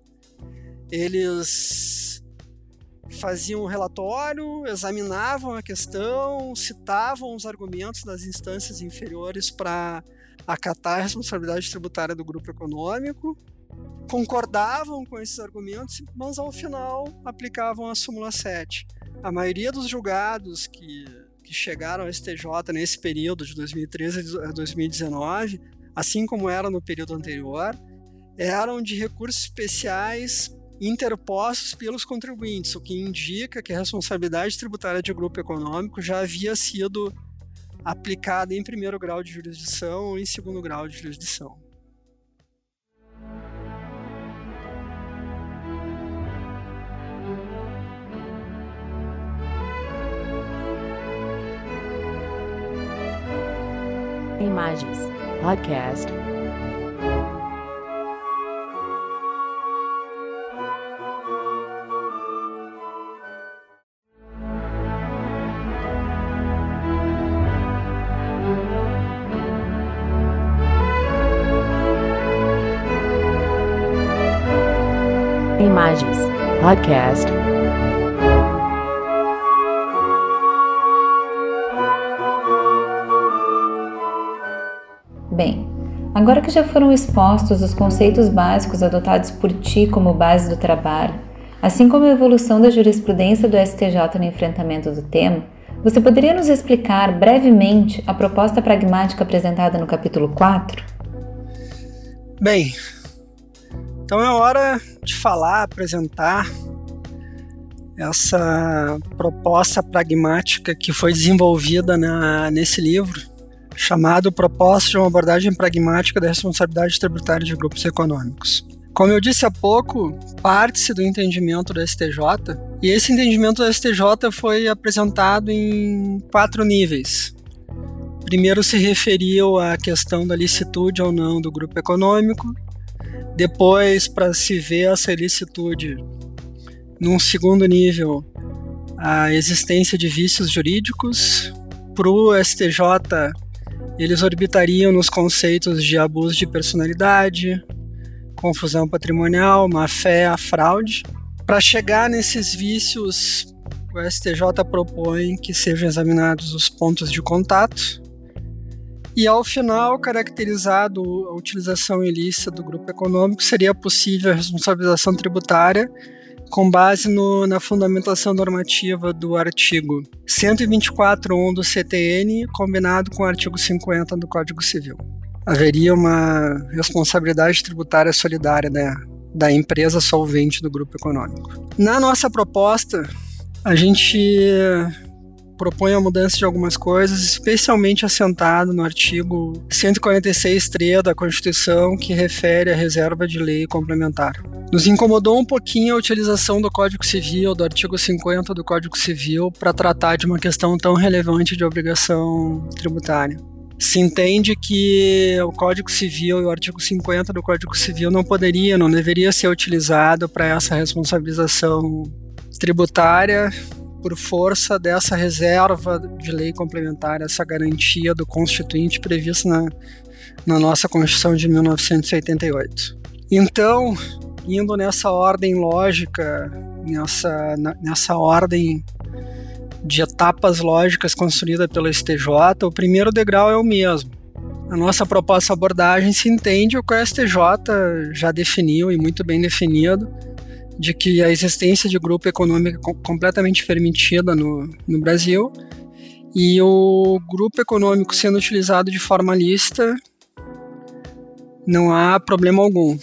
Eles faziam o relatório, examinavam a questão, citavam os argumentos das instâncias inferiores para acatar a responsabilidade tributária do grupo econômico, concordavam com esses argumentos, mas ao final aplicavam a súmula sete. A maioria dos julgados que que chegaram ao S T J nesse período de dois mil e treze a dois mil e dezenove, assim como era no período anterior, eram de recursos especiais interpostos pelos contribuintes, o que indica que a responsabilidade tributária de grupo econômico já havia sido aplicada em primeiro grau de jurisdição ou em segundo grau de jurisdição. Imagens Podcast. Imagens Podcast. Bem, agora que já foram expostos os conceitos básicos adotados por ti como base do trabalho, assim como a evolução da jurisprudência do S T J no enfrentamento do tema, você poderia nos explicar brevemente a proposta pragmática apresentada no capítulo quatro? Bem, então é hora de falar, apresentar essa proposta pragmática que foi desenvolvida na, nesse livro, chamado Proposta de uma abordagem pragmática da responsabilidade tributária de grupos econômicos. Como eu disse há pouco, parte-se do entendimento do S T J, e esse entendimento do S T J foi apresentado em quatro níveis. Primeiro se referiu à questão da licitude ou não do grupo econômico, depois, para se ver essa ilicitude, num segundo nível, a existência de vícios jurídicos. Para o S T J, eles orbitariam nos conceitos de abuso de personalidade, confusão patrimonial, má-fé, fraude. Para chegar nesses vícios, o S T J propõe que sejam examinados os pontos de contato e, ao final, caracterizado a utilização ilícita do grupo econômico, seria possível a responsabilização tributária com base no, na fundamentação normativa do artigo cento e vinte e quatro ponto um do C T N, combinado com o artigo cinquenta do Código Civil. Haveria uma responsabilidade tributária solidária da, da empresa solvente do grupo econômico. Na nossa proposta, a gente propõe a mudança de algumas coisas, especialmente assentado no artigo cento e quarenta e seis três da Constituição, que refere à reserva de lei complementar. Nos incomodou um pouquinho a utilização do Código Civil, do artigo cinquenta do Código Civil, para tratar de uma questão tão relevante de obrigação tributária. Se entende que o Código Civil e o artigo cinquenta do Código Civil não poderia, não deveria ser utilizado para essa responsabilização tributária por força dessa reserva de lei complementar, essa garantia do Constituinte prevista na, na nossa Constituição de mil novecentos e oitenta e oito. Então, indo nessa ordem lógica, nessa, nessa ordem de etapas lógicas construída pelo S T J, o primeiro degrau é o mesmo. A nossa proposta de abordagem se entende o que o S T J já definiu, e muito bem definido, de que a existência de grupo econômico é completamente permitida no, no Brasil, e o grupo econômico sendo utilizado de forma lícita, não há problema algum.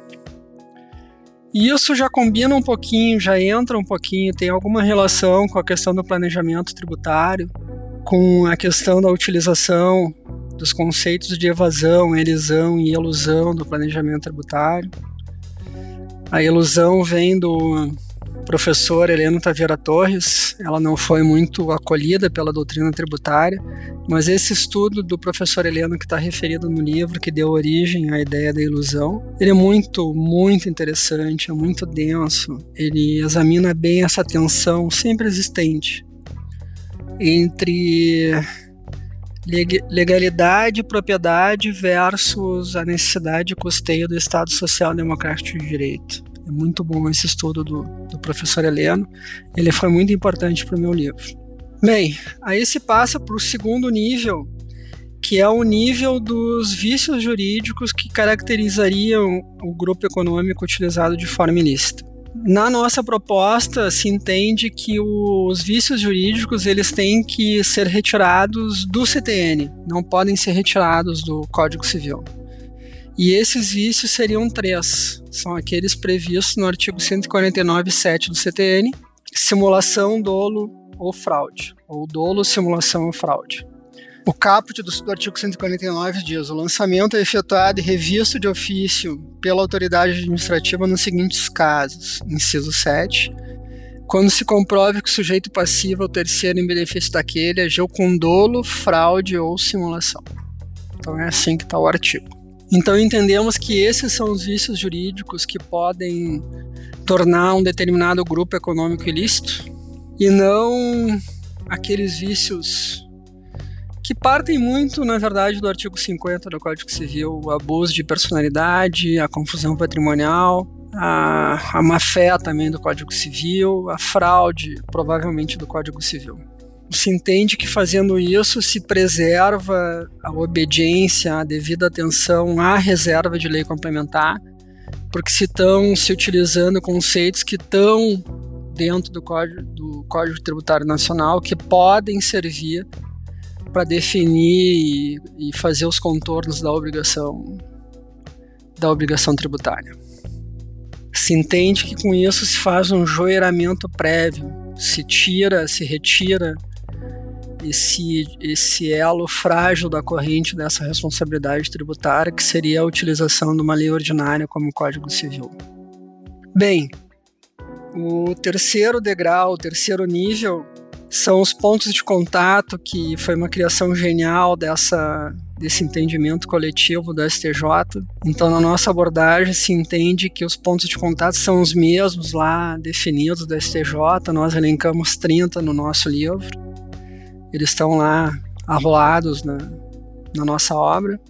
E isso já combina um pouquinho, já entra um pouquinho, tem alguma relação com a questão do planejamento tributário, com a questão da utilização dos conceitos de evasão, elisão e elusão do planejamento tributário. A elusão vem do professor Heleno Taveira Torres, ela não foi muito acolhida pela doutrina tributária, mas esse estudo do professor Heleno, que está referido no livro, que deu origem à ideia da ilusão, ele é muito, muito interessante, é muito denso, ele examina bem essa tensão sempre existente entre legalidade e propriedade versus a necessidade e custeio do Estado Social Democrático de Direito. É muito bom esse estudo do, do professor Heleno, ele foi muito importante para o meu livro. Bem, aí se passa para o segundo nível, que é o nível dos vícios jurídicos que caracterizariam o grupo econômico utilizado de forma ilícita. Na nossa proposta, se entende que os vícios jurídicos eles têm que ser retirados do C T N, não podem ser retirados do Código Civil. E esses vícios seriam três, são aqueles previstos no artigo cento e quarenta e nove, sete do C T N, simulação, dolo ou fraude, ou dolo, simulação ou fraude. O caput do, do artigo cento e quarenta e nove diz: o lançamento é efetuado e revisto de ofício pela autoridade administrativa nos seguintes casos. Inciso sete. Quando se comprove que o sujeito passivo ou terceiro em benefício daquele agiu com dolo, fraude ou simulação. Então é assim que está o artigo. Então entendemos que esses são os vícios jurídicos que podem tornar um determinado grupo econômico ilícito e não aqueles vícios que partem muito, na verdade, do artigo cinquenta do Código Civil, o abuso de personalidade, a confusão patrimonial, a, a má-fé também do Código Civil, a fraude, provavelmente, do Código Civil. Se entende que fazendo isso se preserva a obediência, a devida atenção à reserva de lei complementar, porque se estão se utilizando conceitos que estão dentro do Código, do Código Tributário Nacional, que podem servir para definir e, e fazer os contornos da obrigação, da obrigação tributária. Se entende que com isso se faz um joeiramento prévio, se tira, se retira esse, esse elo frágil da corrente dessa responsabilidade tributária, que seria a utilização de uma lei ordinária como o Código Civil. Bem, o terceiro degrau, o terceiro nível, são os pontos de contato, que foi uma criação genial dessa, desse entendimento coletivo do S T J. Então, na nossa abordagem, se entende que os pontos de contato são os mesmos lá definidos do S T J. Nós elencamos trinta no nosso livro. Eles estão lá arrolados na, na nossa obra.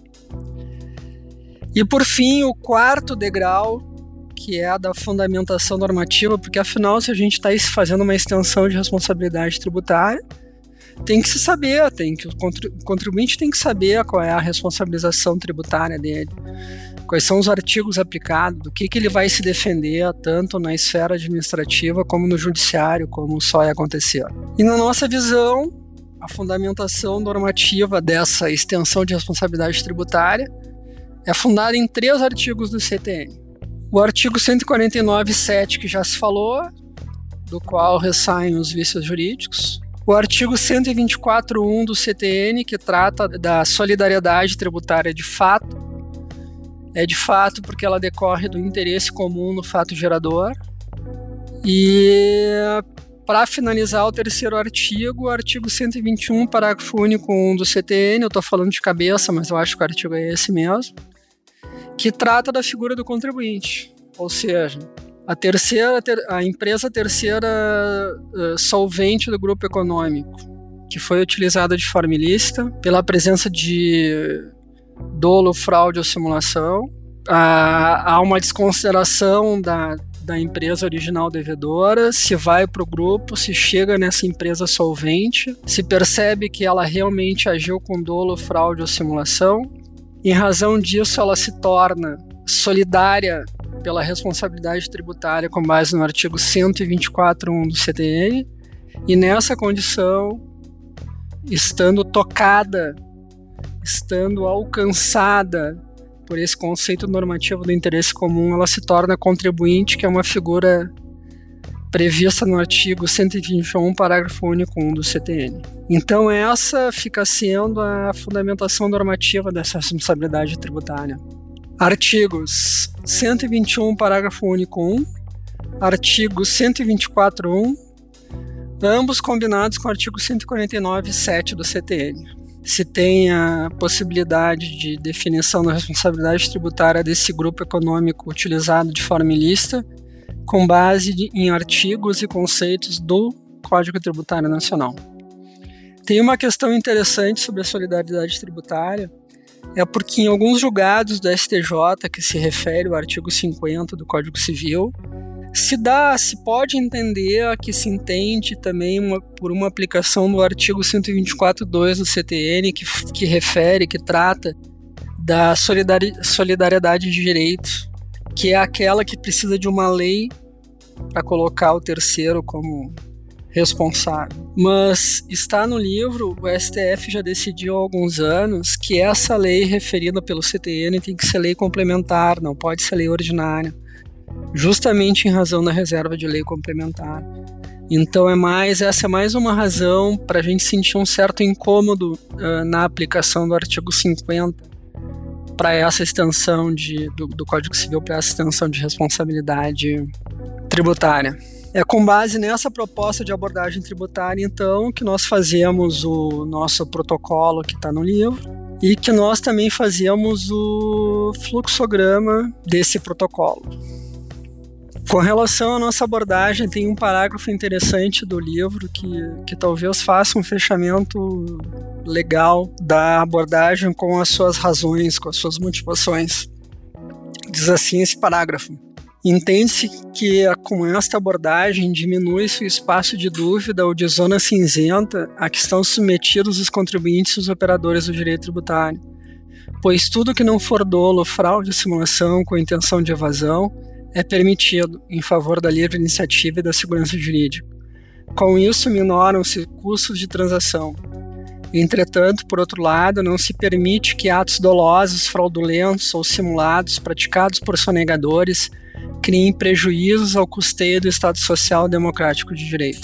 E, por fim, o quarto degrau, que é a da fundamentação normativa, porque, afinal, se a gente está fazendo uma extensão de responsabilidade tributária, tem que se saber, tem que, o contribuinte tem que saber qual é a responsabilização tributária dele, quais são os artigos aplicados, do que, que ele vai se defender, tanto na esfera administrativa como no judiciário, como só ia acontecer. E, na nossa visão, a fundamentação normativa dessa extensão de responsabilidade tributária é fundada em três artigos do C T N. O artigo cento e quarenta e nove, sete, que já se falou, do qual ressaem os vícios jurídicos. O artigo cento e vinte e quatro, um do C T N, que trata da solidariedade tributária de fato. É de fato porque ela decorre do interesse comum no fato gerador. E, para finalizar o terceiro artigo, o artigo cento e vinte e um, parágrafo único um do C T N, eu estou falando de cabeça, mas eu acho que o artigo é esse mesmo, que trata da figura do contribuinte, ou seja, a, terceira, a empresa terceira uh, solvente do grupo econômico, que foi utilizada de forma ilícita, pela presença de dolo, fraude ou simulação. Há, há uma desconsideração da, da empresa original devedora, se vai para o grupo, se chega nessa empresa solvente, se percebe que ela realmente agiu com dolo, fraude ou simulação. Em razão disso, ela se torna solidária pela responsabilidade tributária com base no artigo cento e vinte e quatro ponto um do C T N, e nessa condição, estando tocada, estando alcançada por esse conceito normativo do interesse comum, ela se torna contribuinte, que é uma figura prevista no artigo cento e vinte e um, parágrafo único um do C T N. Então essa fica sendo a fundamentação normativa dessa responsabilidade tributária. Artigos cento e vinte e um, parágrafo único um, artigo cento e vinte e quatro ponto um, ambos combinados com o artigo cento e quarenta e nove, sete do C T N. Se tem a possibilidade de definição da responsabilidade tributária desse grupo econômico utilizado de forma ilícita, com base de, em artigos e conceitos do Código Tributário Nacional. Tem uma questão interessante sobre a solidariedade tributária, é porque em alguns julgados do S T J, que se refere ao artigo cinquenta do Código Civil, se dá, se pode entender que se entende também uma, por uma aplicação do artigo cento e vinte e quatro ponto dois do C T N, que, que refere, que trata da solidari- solidariedade de direitos, que é aquela que precisa de uma lei para colocar o terceiro como responsável. Mas está no livro, o S T F já decidiu há alguns anos que essa lei referida pelo C T N tem que ser lei complementar, não pode ser lei ordinária, justamente em razão da reserva de lei complementar. Então é mais, essa é mais uma razão para a gente sentir um certo incômodo uh, na aplicação do artigo cinquenta para essa extensão de, do, do Código Civil, para essa extensão de responsabilidade tributária. É com base nessa proposta de abordagem tributária, então, que nós fazemos o nosso protocolo que está no livro e que nós também fazemos o fluxograma desse protocolo. Com relação à nossa abordagem, tem um parágrafo interessante do livro que, que talvez faça um fechamento legal da abordagem com as suas razões, com as suas motivações. Diz assim esse parágrafo: entende-se que com esta abordagem diminui-se o espaço de dúvida ou de zona cinzenta a que estão submetidos os contribuintes e os operadores do direito tributário, pois tudo que não for dolo, fraude ou simulação com intenção de evasão é permitido em favor da livre iniciativa e da segurança jurídica. Com isso, minoram-se custos de transação. Entretanto, por outro lado, não se permite que atos dolosos, fraudulentos ou simulados praticados por sonegadores criem prejuízos ao custeio do Estado Social Democrático de Direito.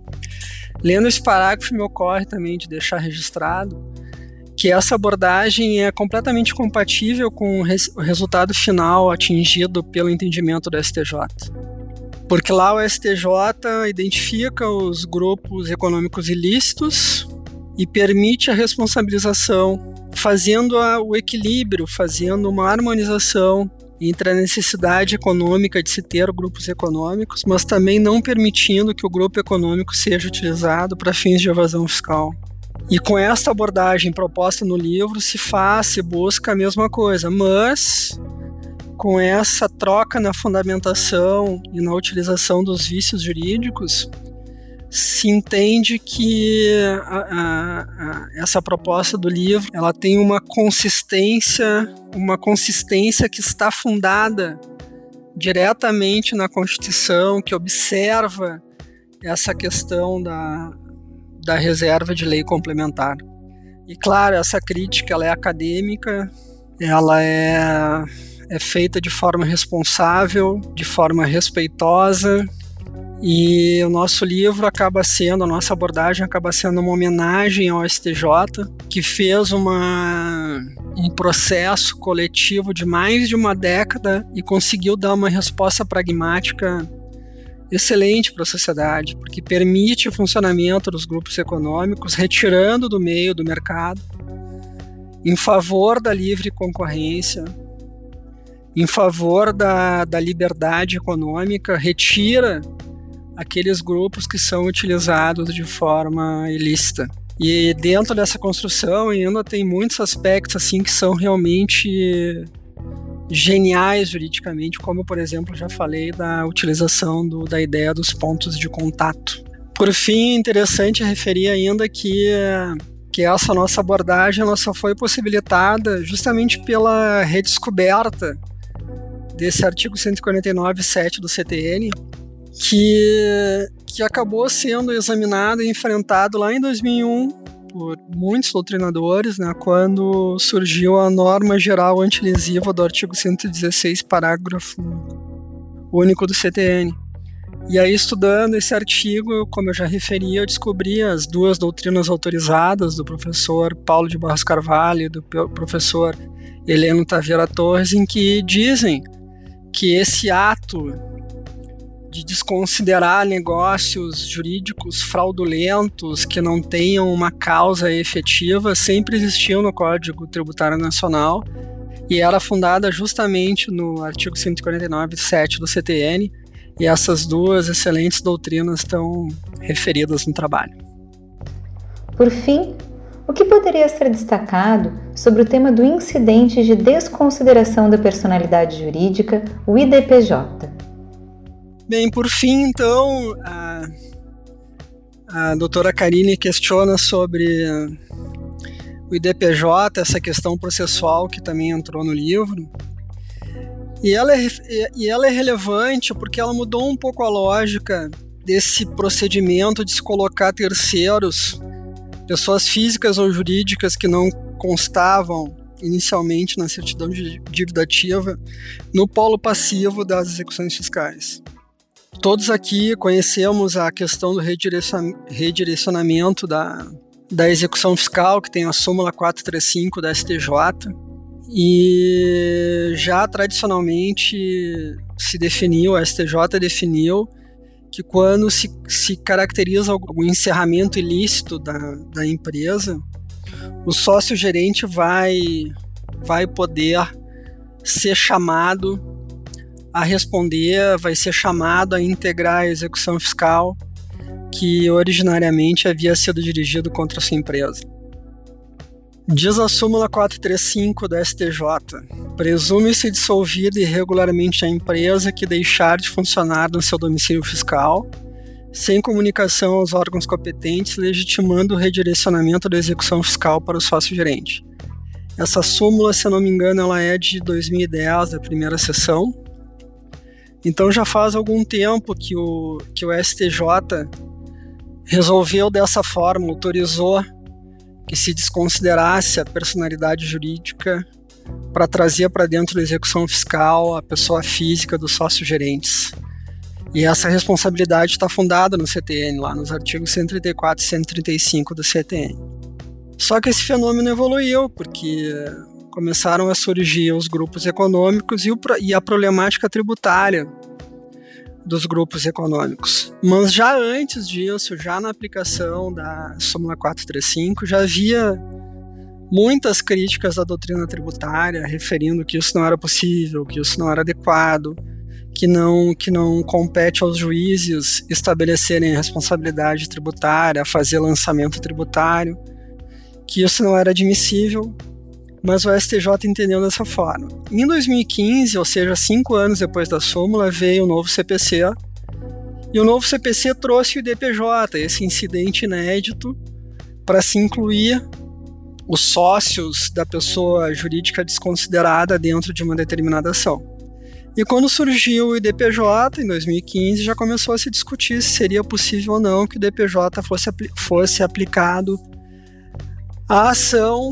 Lendo esse parágrafo, me ocorre também de deixar registrado que essa abordagem é completamente compatível com o, res- o resultado final atingido pelo entendimento do S T J. Porque lá o S T J identifica os grupos econômicos ilícitos e permite a responsabilização, fazendo a, o equilíbrio, fazendo uma harmonização entre a necessidade econômica de se ter grupos econômicos, mas também não permitindo que o grupo econômico seja utilizado para fins de evasão fiscal. E com esta abordagem proposta no livro se faz, se busca a mesma coisa, mas com essa troca na fundamentação e na utilização dos vícios jurídicos, se entende que a, a, a, essa proposta do livro ela tem uma consistência, uma consistência que está fundada diretamente na Constituição, que observa essa questão da, da reserva de lei complementar. E claro, essa crítica ela é acadêmica, ela é, é feita de forma responsável, de forma respeitosa, e o nosso livro acaba sendo, a nossa abordagem acaba sendo uma homenagem ao S T J, que fez uma, um processo coletivo de mais de uma década e conseguiu dar uma resposta pragmática excelente para a sociedade, porque permite o funcionamento dos grupos econômicos, retirando do meio do mercado, em favor da livre concorrência, em favor da, da liberdade econômica, retira aqueles grupos que são utilizados de forma ilícita. E dentro dessa construção ainda tem muitos aspectos assim que são realmente geniais juridicamente, como por exemplo já falei da utilização do, da ideia dos pontos de contato. Por fim, é interessante referir ainda que, que essa nossa abordagem ela só foi possibilitada justamente pela redescoberta desse artigo cento e quarenta e nove, número sete do C T N, que, que acabou sendo examinado e enfrentado lá em dois mil e um por muitos doutrinadores, né, quando surgiu a norma geral antilesiva do artigo cento e dezesseis, parágrafo único do C T N. E aí, estudando esse artigo, como eu já referi, eu descobri as duas doutrinas autorizadas do professor Paulo de Barros Carvalho e do professor Heleno Taveira Torres, em que dizem que esse ato de desconsiderar negócios jurídicos fraudulentos que não tenham uma causa efetiva sempre existiu no Código Tributário Nacional e era fundada justamente no artigo cento e quarenta e nove, número sete do C T N, e essas duas excelentes doutrinas estão referidas no trabalho. Por fim, o que poderia ser destacado sobre o tema do incidente de desconsideração da personalidade jurídica, o I D P J? Bem, por fim, então, a, a doutora Karine questiona sobre o I D P J, essa questão processual que também entrou no livro. E ela, é, e ela é relevante porque ela mudou um pouco a lógica desse procedimento de se colocar terceiros, pessoas físicas ou jurídicas que não constavam inicialmente na certidão de dívida ativa, no polo passivo das execuções fiscais. Todos aqui conhecemos a questão do redirecionamento da, da execução fiscal, que tem a súmula quatrocentos e trinta e cinco da S T J, e já tradicionalmente se definiu, a S T J definiu que quando se, se caracteriza algum encerramento ilícito da, da empresa, o sócio-gerente vai, vai poder ser chamado a responder, vai ser chamado a integrar a execução fiscal que originariamente havia sido dirigido contra a sua empresa. Diz a súmula quatrocentos e trinta e cinco da S T J, presume-se dissolvida irregularmente a empresa que deixar de funcionar no seu domicílio fiscal, sem comunicação aos órgãos competentes, legitimando o redirecionamento da execução fiscal para o sócio-gerente. Essa súmula, se eu não me engano, ela é de dois mil e dez, da primeira sessão. Então já faz algum tempo que o, que o S T J resolveu dessa forma, autorizou que se desconsiderasse a personalidade jurídica para trazer para dentro da execução fiscal a pessoa física dos sócios-gerentes. E essa responsabilidade está fundada no C T N, lá nos artigos cento e trinta e quatro e cento e trinta e cinco do C T N. Só que esse fenômeno evoluiu, porque começaram a surgir os grupos econômicos e, o, e a problemática tributária dos grupos econômicos. Mas já antes disso, já na aplicação da súmula quatrocentos e trinta e cinco, já havia muitas críticas à doutrina tributária, referindo que isso não era possível, que isso não era adequado, que não, que não compete aos juízes estabelecerem responsabilidade tributária, fazer lançamento tributário, que isso não era admissível, mas o S T J entendeu dessa forma. Em dois mil e quinze, ou seja, cinco anos depois da súmula, veio o novo C P C, e o novo C P C trouxe o I D P J, esse incidente inédito, para se incluir os sócios da pessoa jurídica desconsiderada dentro de uma determinada ação. E quando surgiu o I D P J, em dois mil e quinze, já começou a se discutir se seria possível ou não que o I D P J fosse, fosse aplicado à ação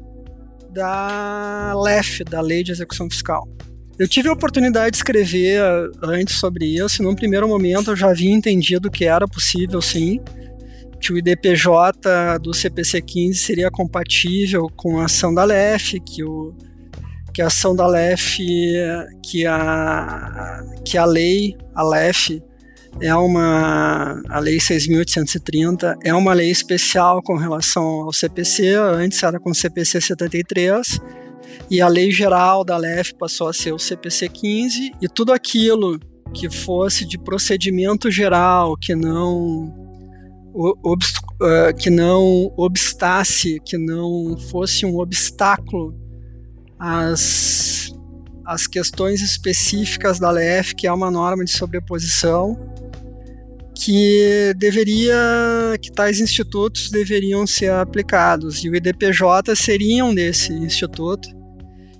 da L E F, da Lei de Execução Fiscal. Eu tive a oportunidade de escrever antes sobre isso, e num primeiro momento eu já havia entendido que era possível, sim, que o I D P J do C P C quinze seria compatível com a ação da L E F, que, o, que a ação da L E F, que a, que a lei, a L E F, é uma, a Lei seis mil oitocentos e trinta é uma lei especial com relação ao C P C, antes era com o C P C setenta e três, e a lei geral da L E F passou a ser o C P C quinze, e tudo aquilo que fosse de procedimento geral, que não, obst, uh, que não obstasse, que não fosse um obstáculo às, às questões específicas da L E F, que é uma norma de sobreposição, que deveria, que tais institutos deveriam ser aplicados, e o I D P J seria um desse instituto,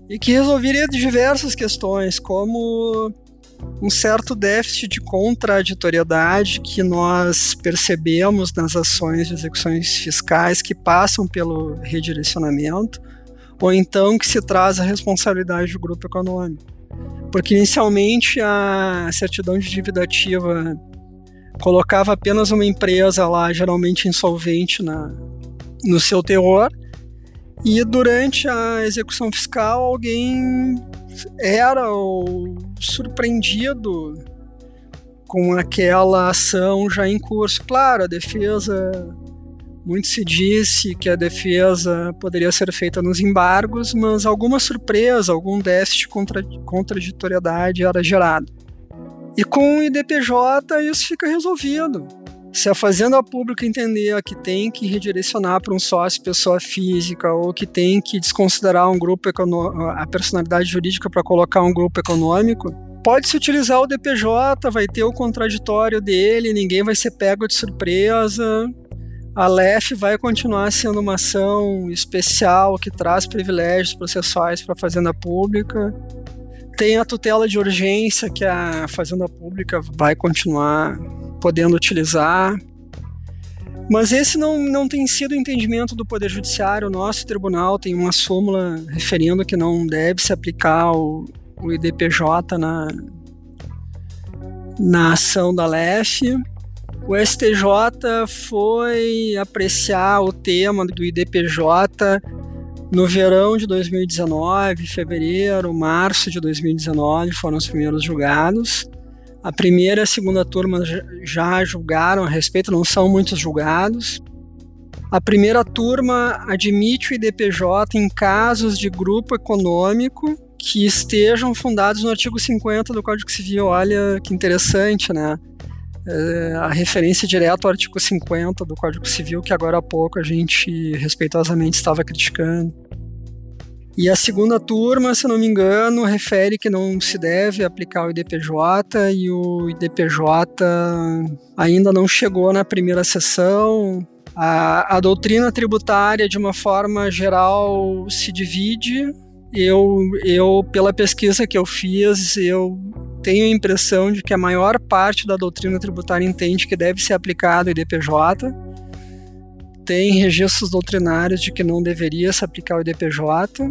e que resolveria diversas questões, como um certo déficit de contraditoriedade que nós percebemos nas ações de execuções fiscais que passam pelo redirecionamento, ou então que se traz a responsabilidade do grupo econômico. Porque inicialmente a certidão de dívida ativa colocava apenas uma empresa lá, geralmente insolvente, na, no seu teor, e durante a execução fiscal alguém era ou surpreendido com aquela ação já em curso. Claro, a defesa, muito se disse que a defesa poderia ser feita nos embargos, mas alguma surpresa, algum déficit de contra, contraditoriedade era gerado. E com o I D P J isso fica resolvido. Se a Fazenda Pública entender que tem que redirecionar para um sócio pessoa física ou que tem que desconsiderar um grupo econômico, a personalidade jurídica para colocar um grupo econômico, pode-se utilizar o D P J, vai ter o contraditório dele, ninguém vai ser pego de surpresa. A L E F vai continuar sendo uma ação especial que traz privilégios processuais para a Fazenda Pública. Tem a tutela de urgência que a Fazenda Pública vai continuar podendo utilizar. Mas esse não, não tem sido o entendimento do Poder Judiciário. O nosso tribunal tem uma súmula referindo que não deve se aplicar o, o I D P J na, na ação da L E F. O S T J foi apreciar o tema do I D P J no verão de dois mil e dezenove, fevereiro, março de dois mil e dezenove foram os primeiros julgados. A primeira e a segunda turma já julgaram a respeito, não são muitos julgados. A primeira turma admite o I D P J em casos de grupo econômico que estejam fundados no artigo cinquenta do Código Civil. Olha que interessante, né? É, a referência direta ao artigo cinquenta do Código Civil, que agora há pouco a gente respeitosamente estava criticando. E a segunda turma, se não me engano, refere que não se deve aplicar o I D P J e o I D P J ainda não chegou na primeira sessão. A, a doutrina tributária, de uma forma geral, se divide. Eu, eu, pela pesquisa que eu fiz, eu tenho a impressão de que a maior parte da doutrina tributária entende que deve ser aplicado o I D P J. Tem registros doutrinários de que não deveria se aplicar o I D P J.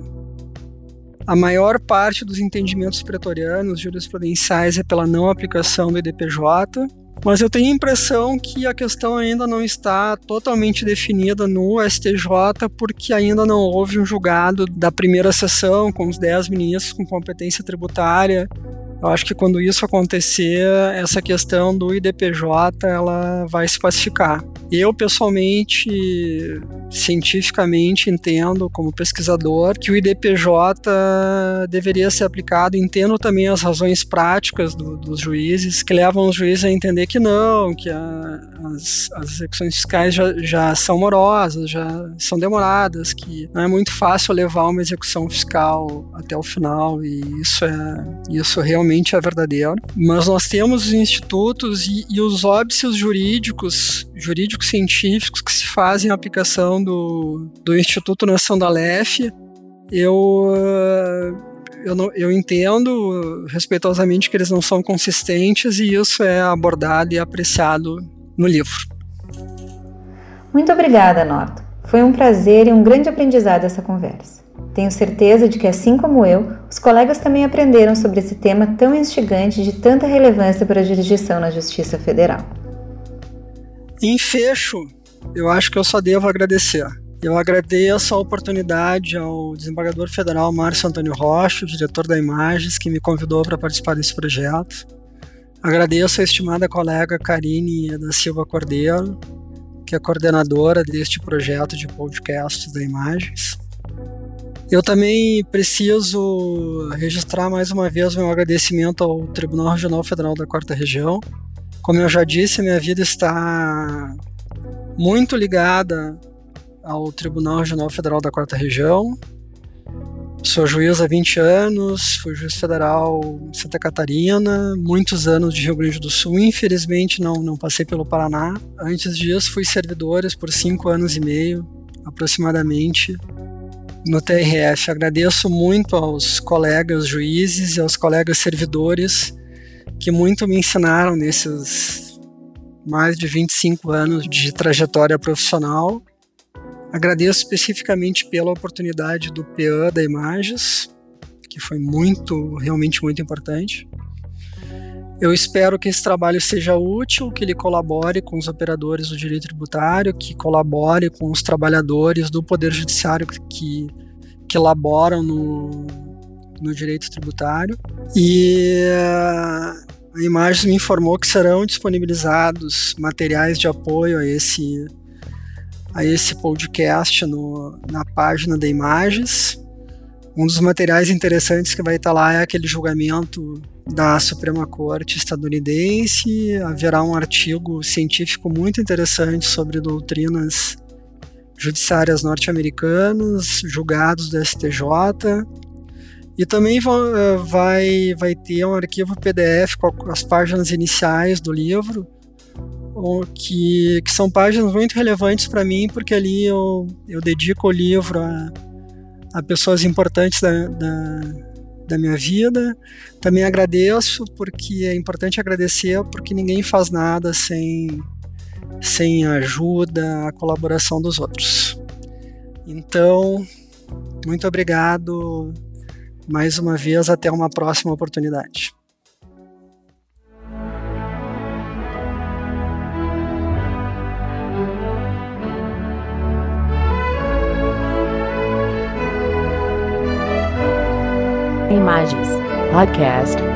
A maior parte dos entendimentos pretorianos jurisprudenciais é pela não aplicação do I D P J, mas eu tenho a impressão que a questão ainda não está totalmente definida no S T J, porque ainda não houve um julgado da primeira sessão com os dez ministros com competência tributária. Eu acho que quando isso acontecer, essa questão do I D P J ela vai se pacificar. Eu, pessoalmente, cientificamente, entendo, como pesquisador, que o I D P J deveria ser aplicado. Entendo também as razões práticas do, dos juízes, que levam os juízes a entender que não, que a, as, as execuções fiscais já, já são morosas, já são demoradas, que não é muito fácil levar uma execução fiscal até o final, e isso, é, isso realmente é verdadeiro. Mas nós temos os institutos e, e os óbices jurídicos, jurídicos científicos que se fazem a aplicação do, do Instituto na ação da L E F. Eu, eu, não, eu entendo respeitosamente que eles não são consistentes e isso é abordado e apreciado no livro. Muito obrigada, Norton. Foi um prazer e um grande aprendizado essa conversa. Tenho certeza de que, assim como eu, os colegas também aprenderam sobre esse tema tão instigante e de tanta relevância para a jurisdição na Justiça Federal. Em fecho, eu acho que eu só devo agradecer. Eu agradeço a oportunidade ao desembargador federal Márcio Antônio Rocha, o diretor da Imagens, que me convidou para participar desse projeto. Agradeço a estimada colega Karine da Silva Cordeiro, que é coordenadora deste projeto de podcasts da Imagens. Eu também preciso registrar mais uma vez meu agradecimento ao Tribunal Regional Federal da Quarta Região. Como eu já disse, minha vida está muito ligada ao Tribunal Regional Federal da Quarta Região. Sou juiz há vinte anos, fui juiz federal em Santa Catarina, muitos anos de Rio Grande do Sul. Infelizmente não, não passei pelo Paraná. Antes disso fui servidores por cinco anos e meio, aproximadamente, no T R F. Agradeço muito aos colegas juízes e aos colegas servidores que muito me ensinaram nesses mais de vinte e cinco anos de trajetória profissional. Agradeço especificamente pela oportunidade do P A da Imagens, que foi muito, realmente muito importante. Eu espero que esse trabalho seja útil, que ele colabore com os operadores do direito tributário, que colabore com os trabalhadores do Poder Judiciário que, que elaboram no, no direito tributário. E a Imagens me informou que serão disponibilizados materiais de apoio a esse, a esse podcast no, na página da Imagens. Um dos materiais interessantes que vai estar lá é aquele julgamento da Suprema Corte estadunidense. Haverá um artigo científico muito interessante sobre doutrinas judiciárias norte-americanas, julgados do S T J. E também vai, vai ter um arquivo P D F com as páginas iniciais do livro, que, que são páginas muito relevantes para mim, porque ali eu, eu dedico o livro a a pessoas importantes da, da, da minha vida. Também agradeço, porque é importante agradecer, porque ninguém faz nada sem, sem a ajuda, a colaboração dos outros. Então, muito obrigado mais uma vez, até uma próxima oportunidade. Imagens Podcast.